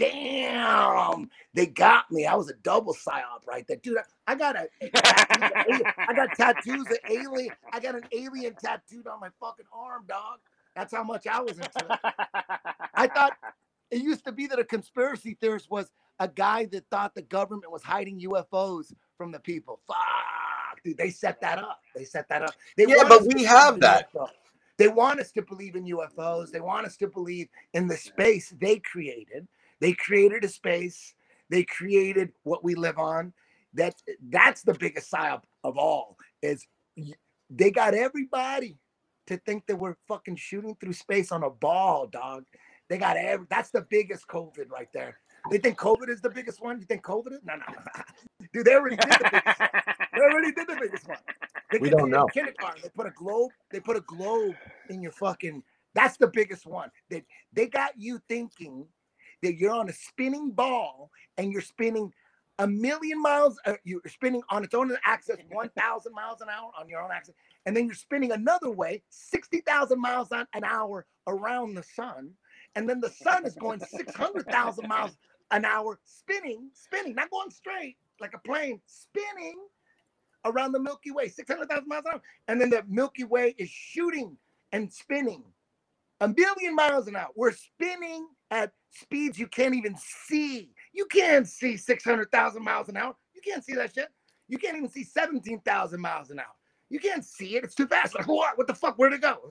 damn, they got me. I was a double psyop right there, dude. I, I got a, a tattoo. Of, I got tattoos of alien. I got an alien tattooed on my fucking arm, dog. That's how much I was into it. I thought it used to be that a conspiracy theorist was a guy that thought the government was hiding U F Os from the people. Fuck, dude. They set that up. They set that up. They Yeah, want but us we to have believe in that. U F Os. They want us to believe in U F Os. They want us to believe in the space they created. They created a space. They created what we live on. That that's the biggest psyop of all. Is they got everybody to think that we're fucking shooting through space on a ball, dog. They got every. That's the biggest COVID right there. They think COVID is the biggest one. You think COVID is? No, no, dude. They already did the biggest one. They already did the biggest one. They We did don't it in know. kindergarten. They put a globe. They put a globe in your fucking. That's the biggest one. They they got you thinking that you're on a spinning ball and you're spinning a million miles. Uh, you're spinning on its own axis, one thousand miles an hour on your own axis, and then you're spinning another way, sixty thousand miles an hour around the sun, and then the sun is going six hundred thousand miles an hour, spinning, spinning, not going straight like a plane, spinning around the Milky Way, six hundred thousand miles an hour. And then the Milky Way is shooting and spinning a million miles an hour. We're spinning at speeds you can't even see. You can't see six hundred thousand miles an hour. You can't see that shit. You can't even see seventeen thousand miles an hour. You can't see it. It's too fast. Like, what? What the fuck? Where'd it go?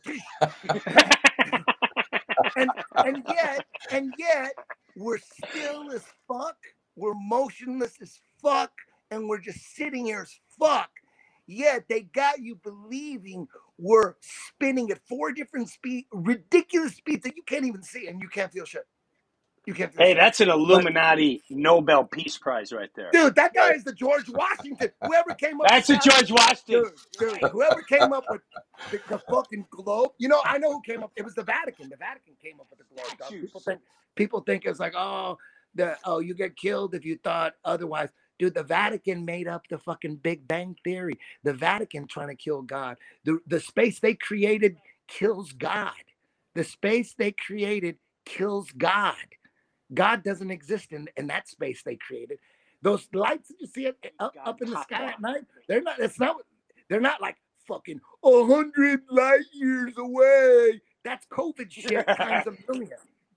and and yet, and yet, we're still as fuck. We're motionless as fuck, and we're just sitting here as fuck. Yet they got you believing we're spinning at four different speed, ridiculous speeds that you can't even see, and you can't feel shit. You can't feel hey, shit. that's an But, Illuminati Nobel Peace Prize right there. dude, that guy is the George Washington. Whoever came up That's with a that, George Washington. dude, dude, whoever came up with the, the fucking globe. You know, I know who came up. It was the Vatican. The Vatican came up with the globe. Dog. People think people think it's like, oh, the oh, you get killed if you thought otherwise. Dude, the Vatican made up the fucking Big Bang Theory. The Vatican trying to kill God. The the space they created kills God. The space they created kills God. God doesn't exist in, in that space they created. Those lights that you see up, up, up in the sky at night, they're not, it's not, they're not like fucking a hundred light years away. That's COVID shit times a million.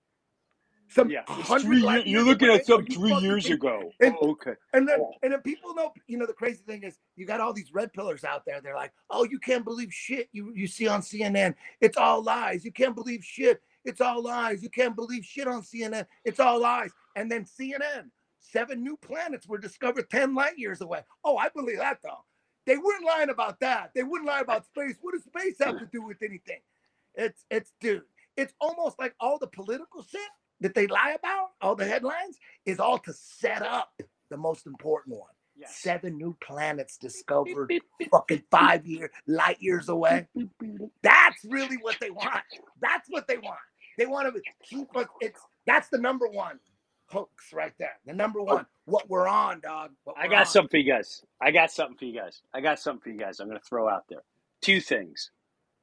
Some Yeah, it's hundred three light years. You're years looking away. at some Are you three fucking years kidding? ago. And, Oh, okay. and then and then people know, you know, the crazy thing is you got all these red pillars out there. They're like, oh, you can't believe shit you, you see on C N N. It's all lies. You can't believe shit. It's all lies. You can't believe shit on C N N. It's all lies. And then C N N, seven new planets were discovered ten light years away. Oh, I believe that though. They weren't lying about that. They wouldn't lie about space. What does space have to do with anything? It's it's dude. It's almost like all the political shit that they lie about, all the headlines, is all to set up the most important one. Yes. Seven new planets discovered fucking five year light years away. That's really what they want. That's what they want. They want to keep us. It's that's the number one hoax right there. The number one. What we're on, dog. I got on. something for you guys. I got something for you guys. I got something for you guys. I'm going to throw out there. Two things.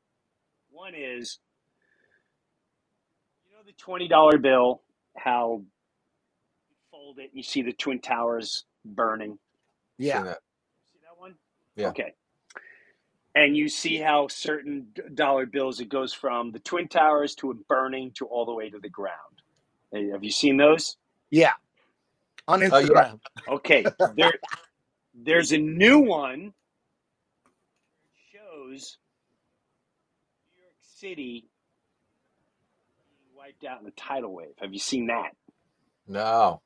One is, you know, the twenty dollar bill, how it Hold it. You see the Twin Towers burning. Yeah. Seen that. See that one? Yeah. Okay. And you see how certain d- dollar bills, it goes from the Twin Towers to it burning to all the way to the ground. Hey, have you seen those? Yeah. On Oh, yeah. Instagram. Okay. There, there's a new one that shows New York City being wiped out in a tidal wave. Have you seen that? No.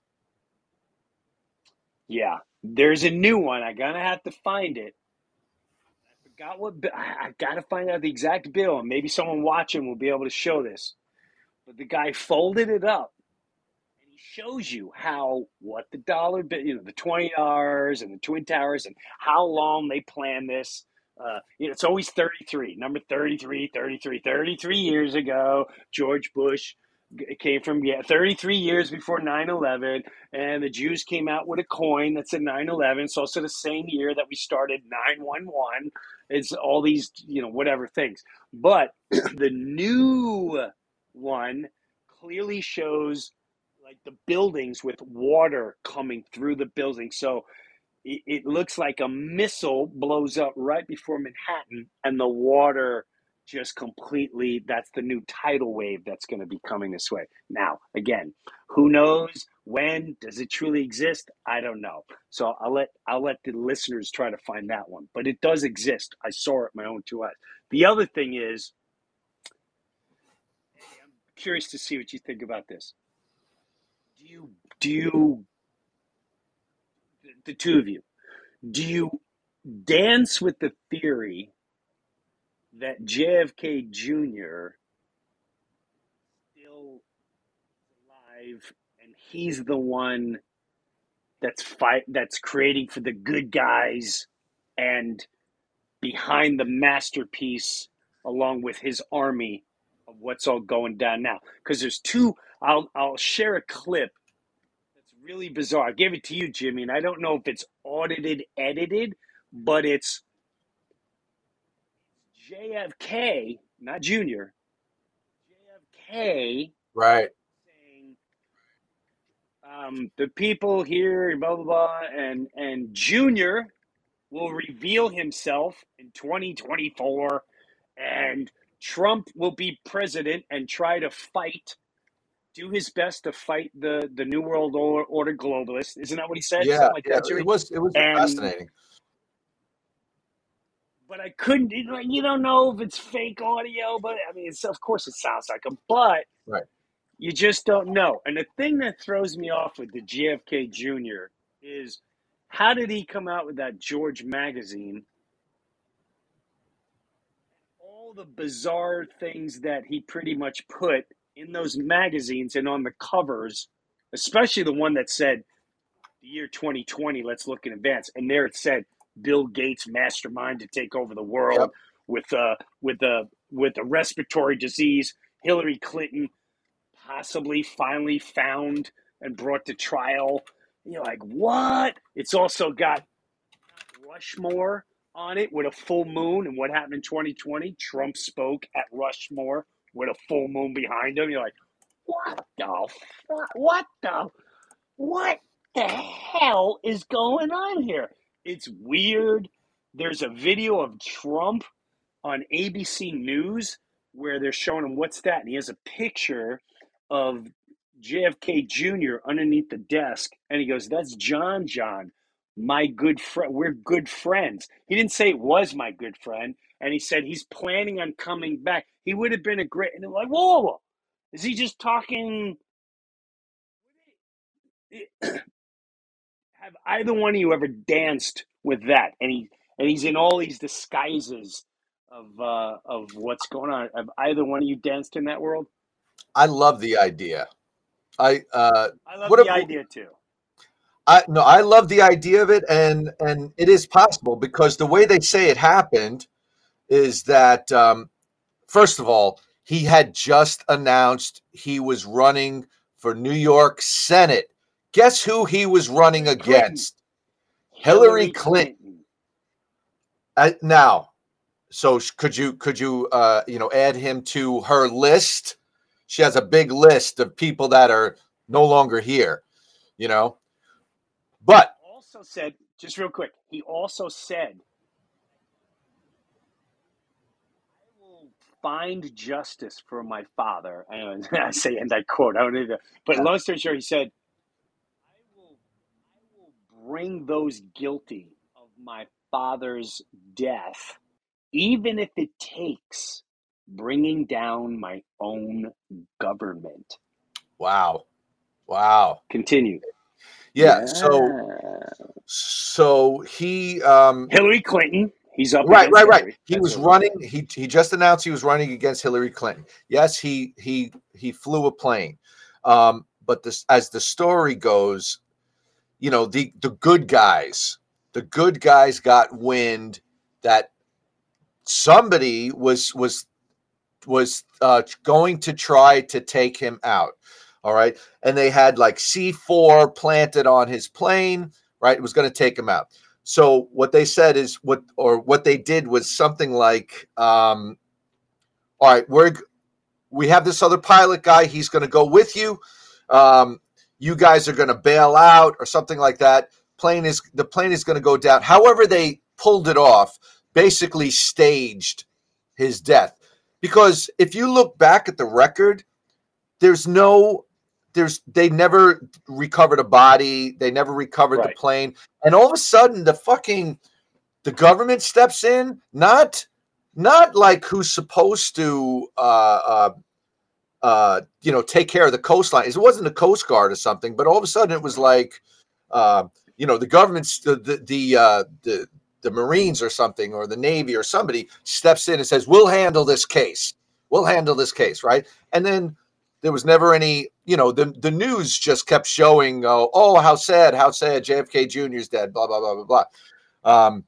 Yeah. There's a new one. I'm going to have to find it. I forgot what bi- I, I got to find out the exact bill, and maybe someone watching will be able to show this. But the guy folded it up, and he shows you how what the dollar bill, you know, the twenty dollars and the Twin Towers, and how long they plan this. Uh, you know, it's always thirty-three, number thirty-three, thirty-three, thirty-three years ago. George Bush g- came from, yeah, thirty-three years before nine eleven, and the Jews came out with a coin that said nine eleven. It's also the same year that we started nine one one. It's all these, you know, whatever things. But the new one clearly shows like the buildings with water coming through the building. So it, it looks like a missile blows up right before Manhattan, and the water just completely, that's the new tidal wave that's going to be coming this way. Now, again, who knows when? Does it truly exist? I don't know. So I'll let I'll let the listeners try to find that one. But it does exist. I saw it with my own two eyes. The other thing is, I'm curious to see what you think about this. Do you do you the, the two of you, do you dance with the theory that J F K Junior still alive and he's the one that's fight that's creating for the good guys and behind the masterpiece along with his army of what's all going down now? Because there's two. I'll I'll share a clip that's really bizarre. I gave it to you, Jimmy, and I don't know if it's audited, edited, but it's J F K, not Junior, J F K Right. saying, um, the people here, blah, blah, blah, and, and Junior will reveal himself in twenty twenty-four, and Trump will be president and try to fight, do his best to fight the, the New World Order, order globalists. Isn't that what he said? Yeah. Something like Yeah. that, Jimmy? It was. It was And fascinating. but I couldn't. Like, you don't know if it's fake audio, but I mean, it's, of course, it sounds like him, but Right. you just don't know. And the thing that throws me off with the J F K Junior is, how did he come out with that George magazine? All the bizarre things that he pretty much put in those magazines and on the covers, especially the one that said the year twenty twenty, let's look in advance. And there it said Bill Gates mastermind to take over the world. Yep. with uh with a with a respiratory disease, Hillary Clinton possibly finally found and brought to trial. You're like, what? It's also got Rushmore on it with a full moon, and what happened in twenty twenty? Trump spoke at Rushmore with a full moon behind him. You're like, what the fuck? What the what the hell is going on here? It's weird. There's a video of Trump on A B C News where they're showing him, what's that? And he has a picture of J F K Junior underneath the desk. And he goes, that's John John, my good friend. We're good friends. He didn't say it was my good friend. And he said he's planning on coming back. He would have been a great, and they're like, whoa, whoa, whoa. Is he just talking? Have either one of you ever danced with that? And he and he's in all these disguises of uh, of what's going on. Have either one of you danced in that world? I love the idea. I uh, I love what the a- idea too. I no, I love the idea of it, and and it is possible because the way they say it happened is that um, first of all, he had just announced he was running for New York Senate. Guess who he was running against? Hillary Clinton. Uh, now, so sh- could you could you uh, you know add him to her list? She has a big list of people that are no longer here. you know. But also said, just real quick, he also said, I will find justice for my father. And I say, and I quote, I don't need to, but long story short, he said, I will, I will bring those guilty of my father's death, even if it takes bringing down my own government. wow. Wow. Continue. Yeah, Yeah. so so he um Hillary Clinton. He's up right, against right, right. Hillary. He That's was what running. He he just announced he was running against Hillary Clinton. Yes, he he he flew a plane. Um, but this, as the story goes, you know, the the good guys, the good guys got wind that somebody was was was uh, going to try to take him out. All right, and they had like C four planted on his plane. Right, it was going to take him out. So what they said is what, or what they did was something like, um, all right, we're, we have this other pilot guy. He's going to go with you. Um, you guys are going to bail out or something like that. Plane is, the plane is going to go down. However, they pulled it off, basically staged his death. Because if you look back at the record, there's no, There's they never recovered a body. They never recovered right. the plane. And all of a sudden, the fucking the government steps in. Not not like who's supposed to uh, uh, uh, you know take care of the coastline. It wasn't the Coast Guard or something. But all of a sudden, it was like uh, you know the government's the the the, uh, the the Marines or something, or the Navy or somebody steps in and says, "We'll handle this case. We'll handle this case." Right, and then. There was never any, you know, the, the news just kept showing, oh, oh, how sad, how sad, J F K Junior's dead, blah, blah, blah, blah, blah. Um,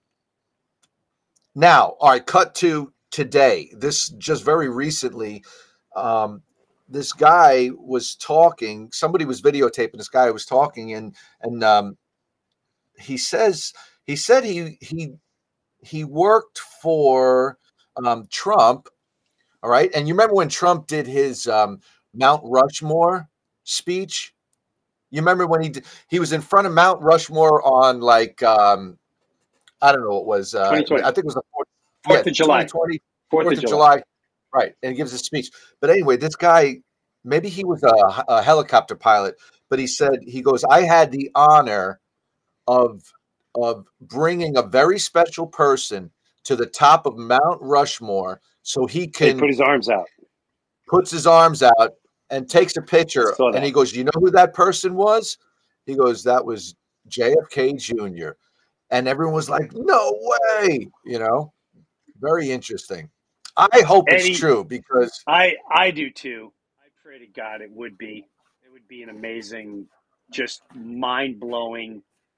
now, all right, cut to today. This just very recently, um, this guy was talking, somebody was videotaping this guy was talking, and and um, he says, he said he he he worked for um, Trump, all right? And you remember when Trump did his um, Mount Rushmore speech? You remember when he did, he was in front of Mount Rushmore on like um, I don't know what it was. Uh, I think it was the fourth, fourth yeah, of July. twenty twenty, Fourth, fourth of of July. July, right? And he gives a speech. But anyway, this guy, maybe he was a, a helicopter pilot, but he said he goes, "I had the honor of of bringing a very special person to the top of Mount Rushmore so he can He put his arms out, puts his arms out." And takes a picture, and he goes, "You know who that person was?" He goes, "That was J F K Junior" And everyone was like, "No way!" You know, very interesting. I hope and it's he, true because I I do too. I pray to God it would be. It would be an amazing, just mind blowing,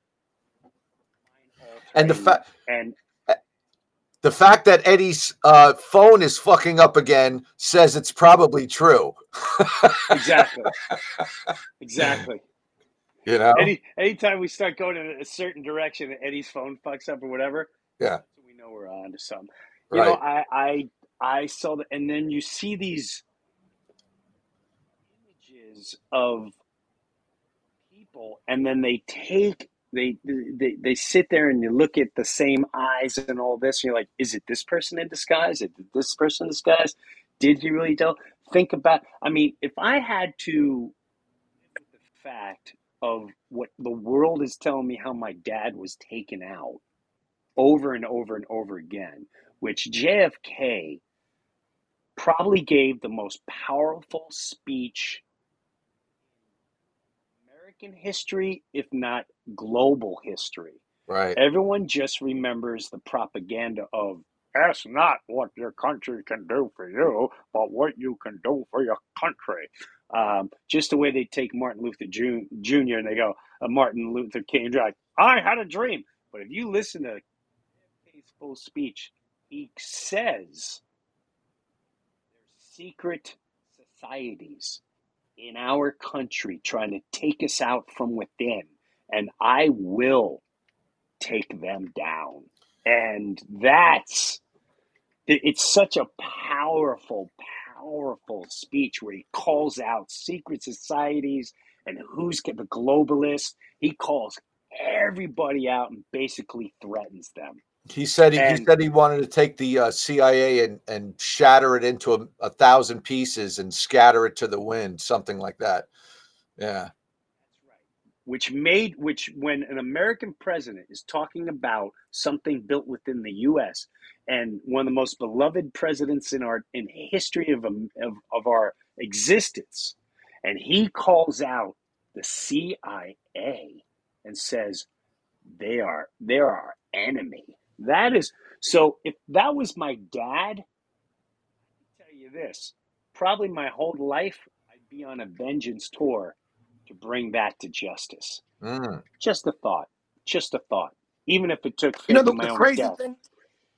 and the fact and. The fact that Eddie's uh, phone is fucking up again says it's probably true. Exactly. Exactly. You know? Any anytime we start going in a certain direction and Eddie's phone fucks up or whatever, yeah, so we know we're on to something. You right. know, I I I saw that, and then you see these images of people, and then they take They, they they sit there and you look at the same eyes and all this, and you're like, is it this person in disguise? Is it this person in disguise? Did he really tell? Think about, I mean, if I had to, the fact of what the world is telling me how my dad was taken out over and over and over again, which J F K probably gave the most powerful speech in history, if not global history. Right. Everyone just remembers the propaganda of, ask not what your country can do for you, but what you can do for your country. Um, just the way they take Martin Luther Junior and they go, uh, Martin Luther King, like, I had a dream. But if you listen to his full speech, he says there's secret societies in our country trying to take us out from within, and I will take them down. And that's, it's such a powerful, powerful speech where he calls out secret societies and who's the globalists. He calls everybody out and basically threatens them. He said he, he And said he wanted to take the uh, C I A and, and shatter it into a, a thousand pieces and scatter it to the wind, something like that. Yeah. which made which when an American president is talking about something built within the U S and one of the most beloved presidents in our in history of of, of our existence, and he calls out the C I A and says they are they're our enemy. That is so. If that was my dad, I can tell you this: probably my whole life, I'd be on a vengeance tour to bring that to justice. Mm. Just a thought. Just a thought. Even if it took You know, the, faking my the own crazy death. thing,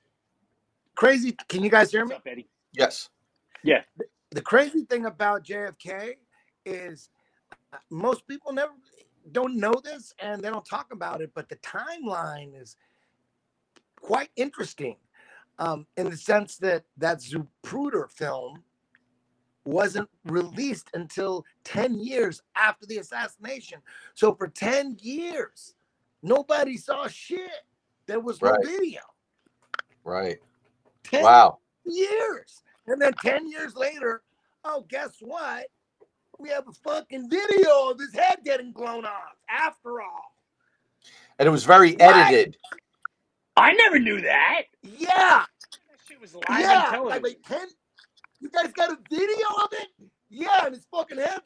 crazy, can you guys hear What's me? up, Eddie? Yes. Yeah. The crazy thing about J F K is uh, most people never don't know this and they don't talk about it, but the timeline is quite interesting um, in the sense that that Zapruder film wasn't released until ten years after the assassination. So for ten years, nobody saw shit. There was no Right. video. Right. ten Wow. years. And then ten years later, oh, guess what? We have a fucking video of his head getting blown off after all. And it was very What? edited. I never knew that. Yeah. That shit was live on Yeah. I television. mean, ten, you guys got a video of it? Yeah, and his fucking head.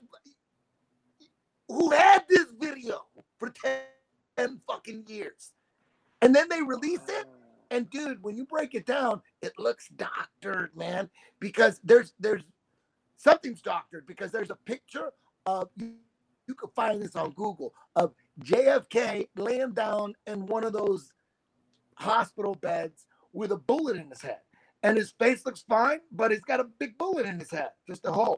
Who had this video for ten fucking years? And then they release it. And dude, when you break it down, it looks doctored, man. Because there's there's something's doctored because there's a picture of you, you can find this on Google of J F K laying down in one of those hospital beds with a bullet in his head. And his face looks fine, but he's got a big bullet in his head, just a hole.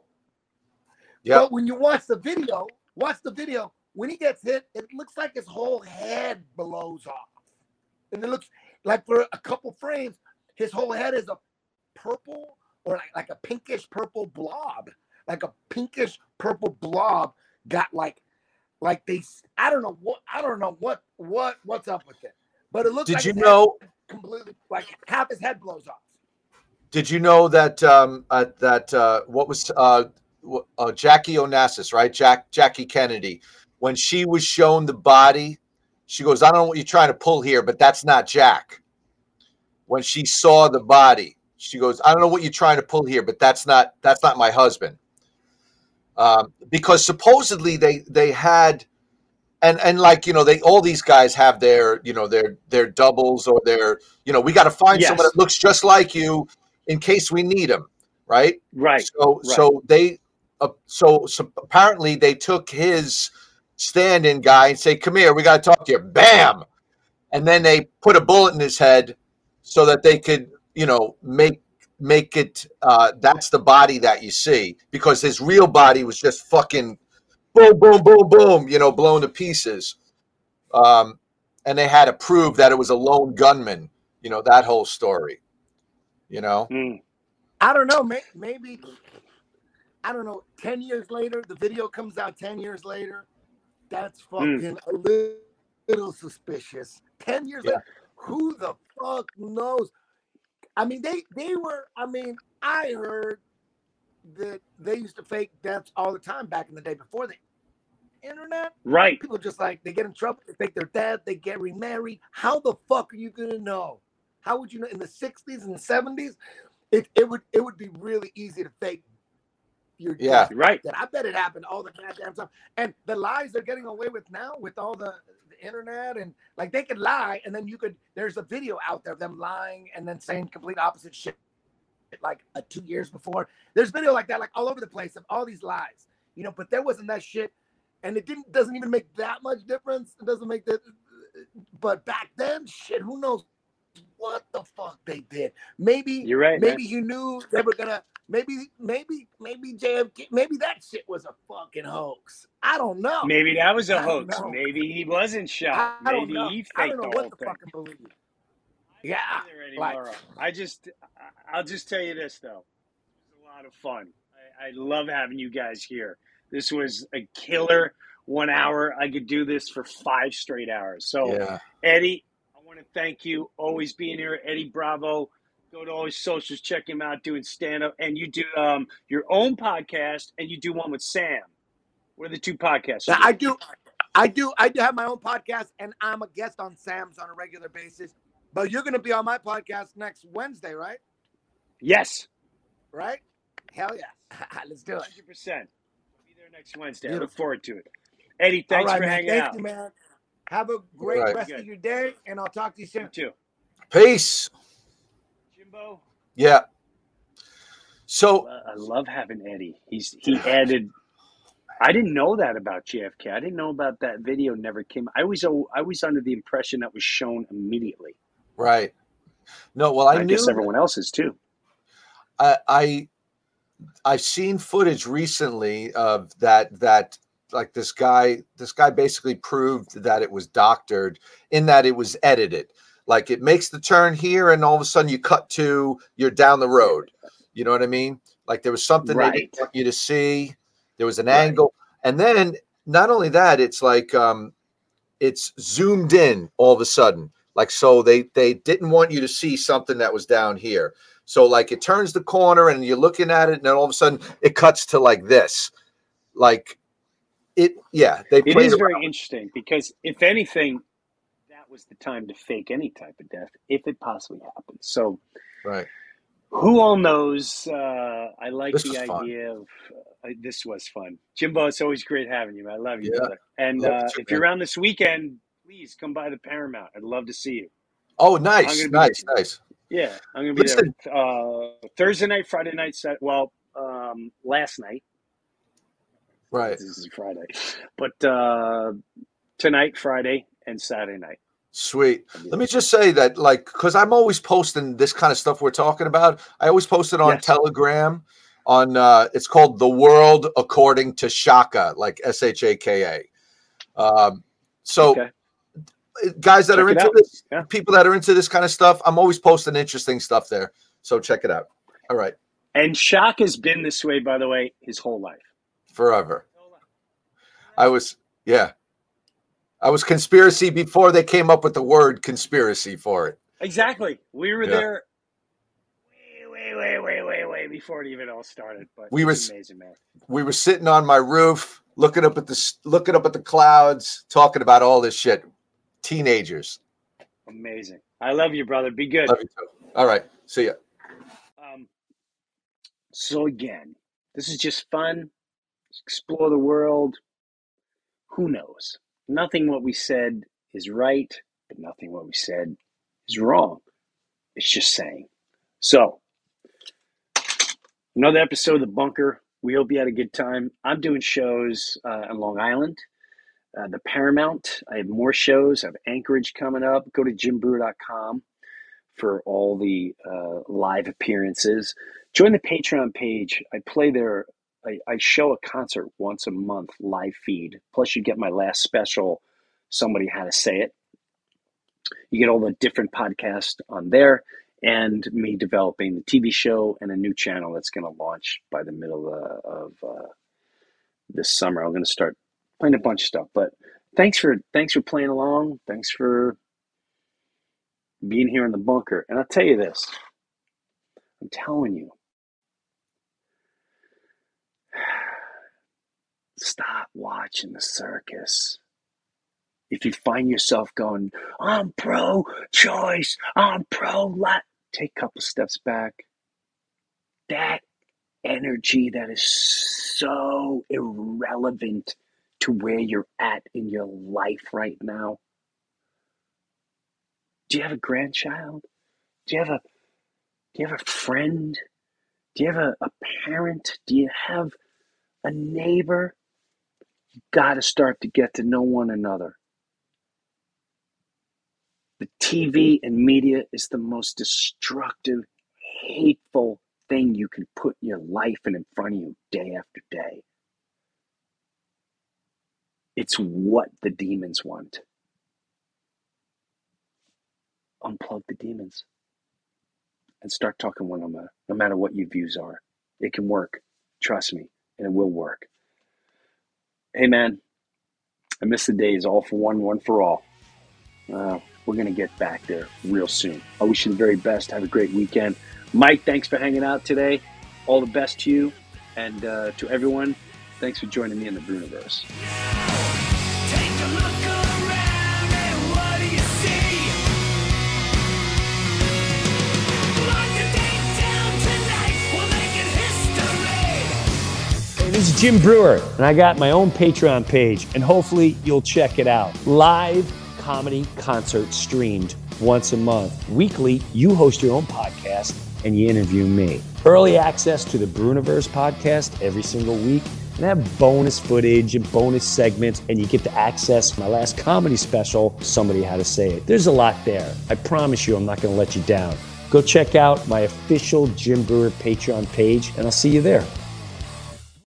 Yeah. But when you watch the video, watch the video, when he gets hit, it looks like his whole head blows off. And it looks like for a couple frames, his whole head is a purple or like, like a pinkish purple blob. Like a pinkish purple blob got like, like they, I don't know what, I don't know what, what, what's up with it. But it looks Did like you his know? head completely, like half his head blows off. Did you know that um, uh, that uh, what was uh, uh, Jackie Onassis, right? Jack Jackie Kennedy, when she was shown the body, she goes, "I don't know what you're trying to pull here, but that's not Jack." When she saw the body, she goes, "I don't know what you're trying to pull here, but that's not that's not my husband." Um, because supposedly they they had, and and like you know they all these guys have their you know their their doubles or their you know we got to find Yes. someone that looks just like you in case we need him, right? Right. So right. so they uh, so, so apparently they took his stand-in guy and say, "Come here, we got to talk to you." Bam, and then they put a bullet in his head so that they could you know make make it uh, that's the body that you see, because his real body was just fucking boom, boom, boom, boom, you know, blown to pieces. Um, and they had to prove that it was a lone gunman, you know, that whole story. You know, Mm. I don't know. May, maybe, I don't know. ten years later, the video comes out ten years later. That's fucking mm. a little, little suspicious. ten years yeah. later, who the fuck knows? I mean, they, they were, I mean, I heard that they used to fake deaths all the time back in the day before the internet. Right. People just like, they get in trouble, they fake their death, they get remarried. How the fuck are you going to know? How would you know? In the sixties and the seventies, it, it would it would be really easy to fake your yeah, death. Right. That I bet it happened all the goddamn time. And the lies they're getting away with now with all the, the internet and like they could lie and then you could, there's a video out there of them lying and then saying complete opposite shit like uh, two years before. There's video like that, like all over the place of all these lies, you know, but there wasn't that shit. And it didn't doesn't even make that much difference. It doesn't make that. But back then, shit, who knows what the fuck they did? Maybe you're right. Maybe man. you knew they were gonna. Maybe maybe maybe J F K. Maybe that shit was a fucking hoax. I don't know. Maybe that was a I hoax. Maybe he wasn't shot. I, I Maybe he faked I don't know the what whole to thing. fucking believe. Yeah, like, I just, I'll just tell you this though. It was a lot of fun. I, I love having you guys here. This was a killer one hour. I could do this for five straight hours. So, Yeah. Eddie, I want to thank you. Always being here. Eddie Bravo. Go to all his socials. Check him out doing stand-up. And you do um, your own podcast, and you do one with Sam. What are the two podcasts? Now, I do, I do, I do have my own podcast, and I'm a guest on Sam's on a regular basis. But you're going to be on my podcast next Wednesday, right? Yes. Right? Hell yeah. Let's do it. one hundred percent. I'll be there next Wednesday. Beautiful. I look forward to it. Eddie, thanks all right, for man. hanging Thank out. you, man. Have a great Right. rest Good. of your day, and I'll talk to you soon. You too. Peace. Jimbo. Yeah. So I love having Eddie. He's he added. I didn't know that about J F K. I didn't know about that video. Never came. I was I was under the impression that was shown immediately. right. No, well, I, I, knew guess everyone else is too. I, I I've seen footage recently of that that like this guy this guy basically proved that it was doctored in that it was edited. Like it makes the turn here and all of a sudden you cut to you're down the road. You know what I mean? Like there was something they didn't Right. want you to see. There was an Right. angle. And then not only that, it's like um it's zoomed in all of a sudden. Like so they they didn't want you to see something that was down here. So like it turns the corner and you're looking at it and then all of a sudden it cuts to like this. Like it yeah, they It played is very around. interesting because if anything, that was the time to fake any type of death if it possibly happened. So Right. who all knows? Uh, I like This the was fun. idea of uh, this was fun. Jimbo, it's always great having you. Man. I love you, Yeah. brother. And Love uh, you too, if you're man. around this weekend, please come by the Paramount. I'd love to see you. Oh, I'm nice, gonna be nice, there. nice. Yeah, I'm gonna be Listen, there uh, Thursday night, Friday night. Sat- well, um, last night. right. This is Friday, but uh, tonight, Friday, and Saturday night. Sweet. I'll be Let me there. just say that, like, because I'm always posting this kind of stuff we're talking about. I always post it on Yes. Telegram. On uh, it's called The World According to Shaka, like S H A K A. Um, so, Okay. guys that Check are it into out. this, Yeah. people that are into this kind of stuff, I'm always posting interesting stuff there. So check it out. All right, And Shock has been this way, by the way, his whole life. forever. I was, yeah, I was conspiracy before they came up with the word conspiracy for it. Exactly. We were Yeah. there way, way, way, way, way, way before it even all started. But We it's were- amazing, man. We were sitting on my roof, looking up at the s- looking up at the clouds, talking about all this shit. Teenagers. Amazing. I love you, brother. Be good. Love you too. All right, see ya. Um, so again, this is just fun. Explore the world. Who knows? Nothing what we said is right, but nothing what we said is wrong. It's just saying. So, another episode of The Bunker. We hope you had a good time. I'm doing shows uh, on Long Island, uh, the Paramount. I have more shows. I have Anchorage coming up. Go to jim brewer dot com for all the uh, live appearances. Join the Patreon page. I play there. I, I show a concert once a month, live feed. Plus, you get my last special, Somebody Had to Say It. You get all the different podcasts on there and me developing the T V show and a new channel that's going to launch by the middle uh, of uh, this summer. I'm going to start playing a bunch of stuff. But thanks for thanks for playing along. Thanks for being here in the bunker. And I'll tell you this. I'm telling you. Stop watching the circus. If you find yourself going, I'm pro-choice, I'm pro-life, take a couple steps back. That energy that is so irrelevant to where you're at in your life right now. Do you have a grandchild? Do you have a do you have a friend? Do you have a, a parent? Do you have a neighbor? You got to start to get to know one another. The T V and media is the most destructive, hateful thing you can put in your life and in front of you day after day. It's what the demons want. Unplug the demons and start talking one another, no matter what your views are. It can work. Trust me, and it will work. hey, man, I miss the days, all for one, one for all. Uh, we're going to get back there real soon. I wish you the very best. Have a great weekend. Mike, thanks for hanging out today. All the best to you. And uh, to everyone, thanks for joining me in the Bruniverse. This is Jim Breuer, and I got my own Patreon page, and hopefully you'll check it out. Live comedy concert streamed once a month. Weekly, you host your own podcast, and you interview me. Early access to the Bruniverse podcast every single week, and I have bonus footage and bonus segments, and you get to access my last comedy special, Somebody Had to Say It. There's a lot there. I promise you I'm not going to let you down. Go check out my official Jim Breuer Patreon page, and I'll see you there.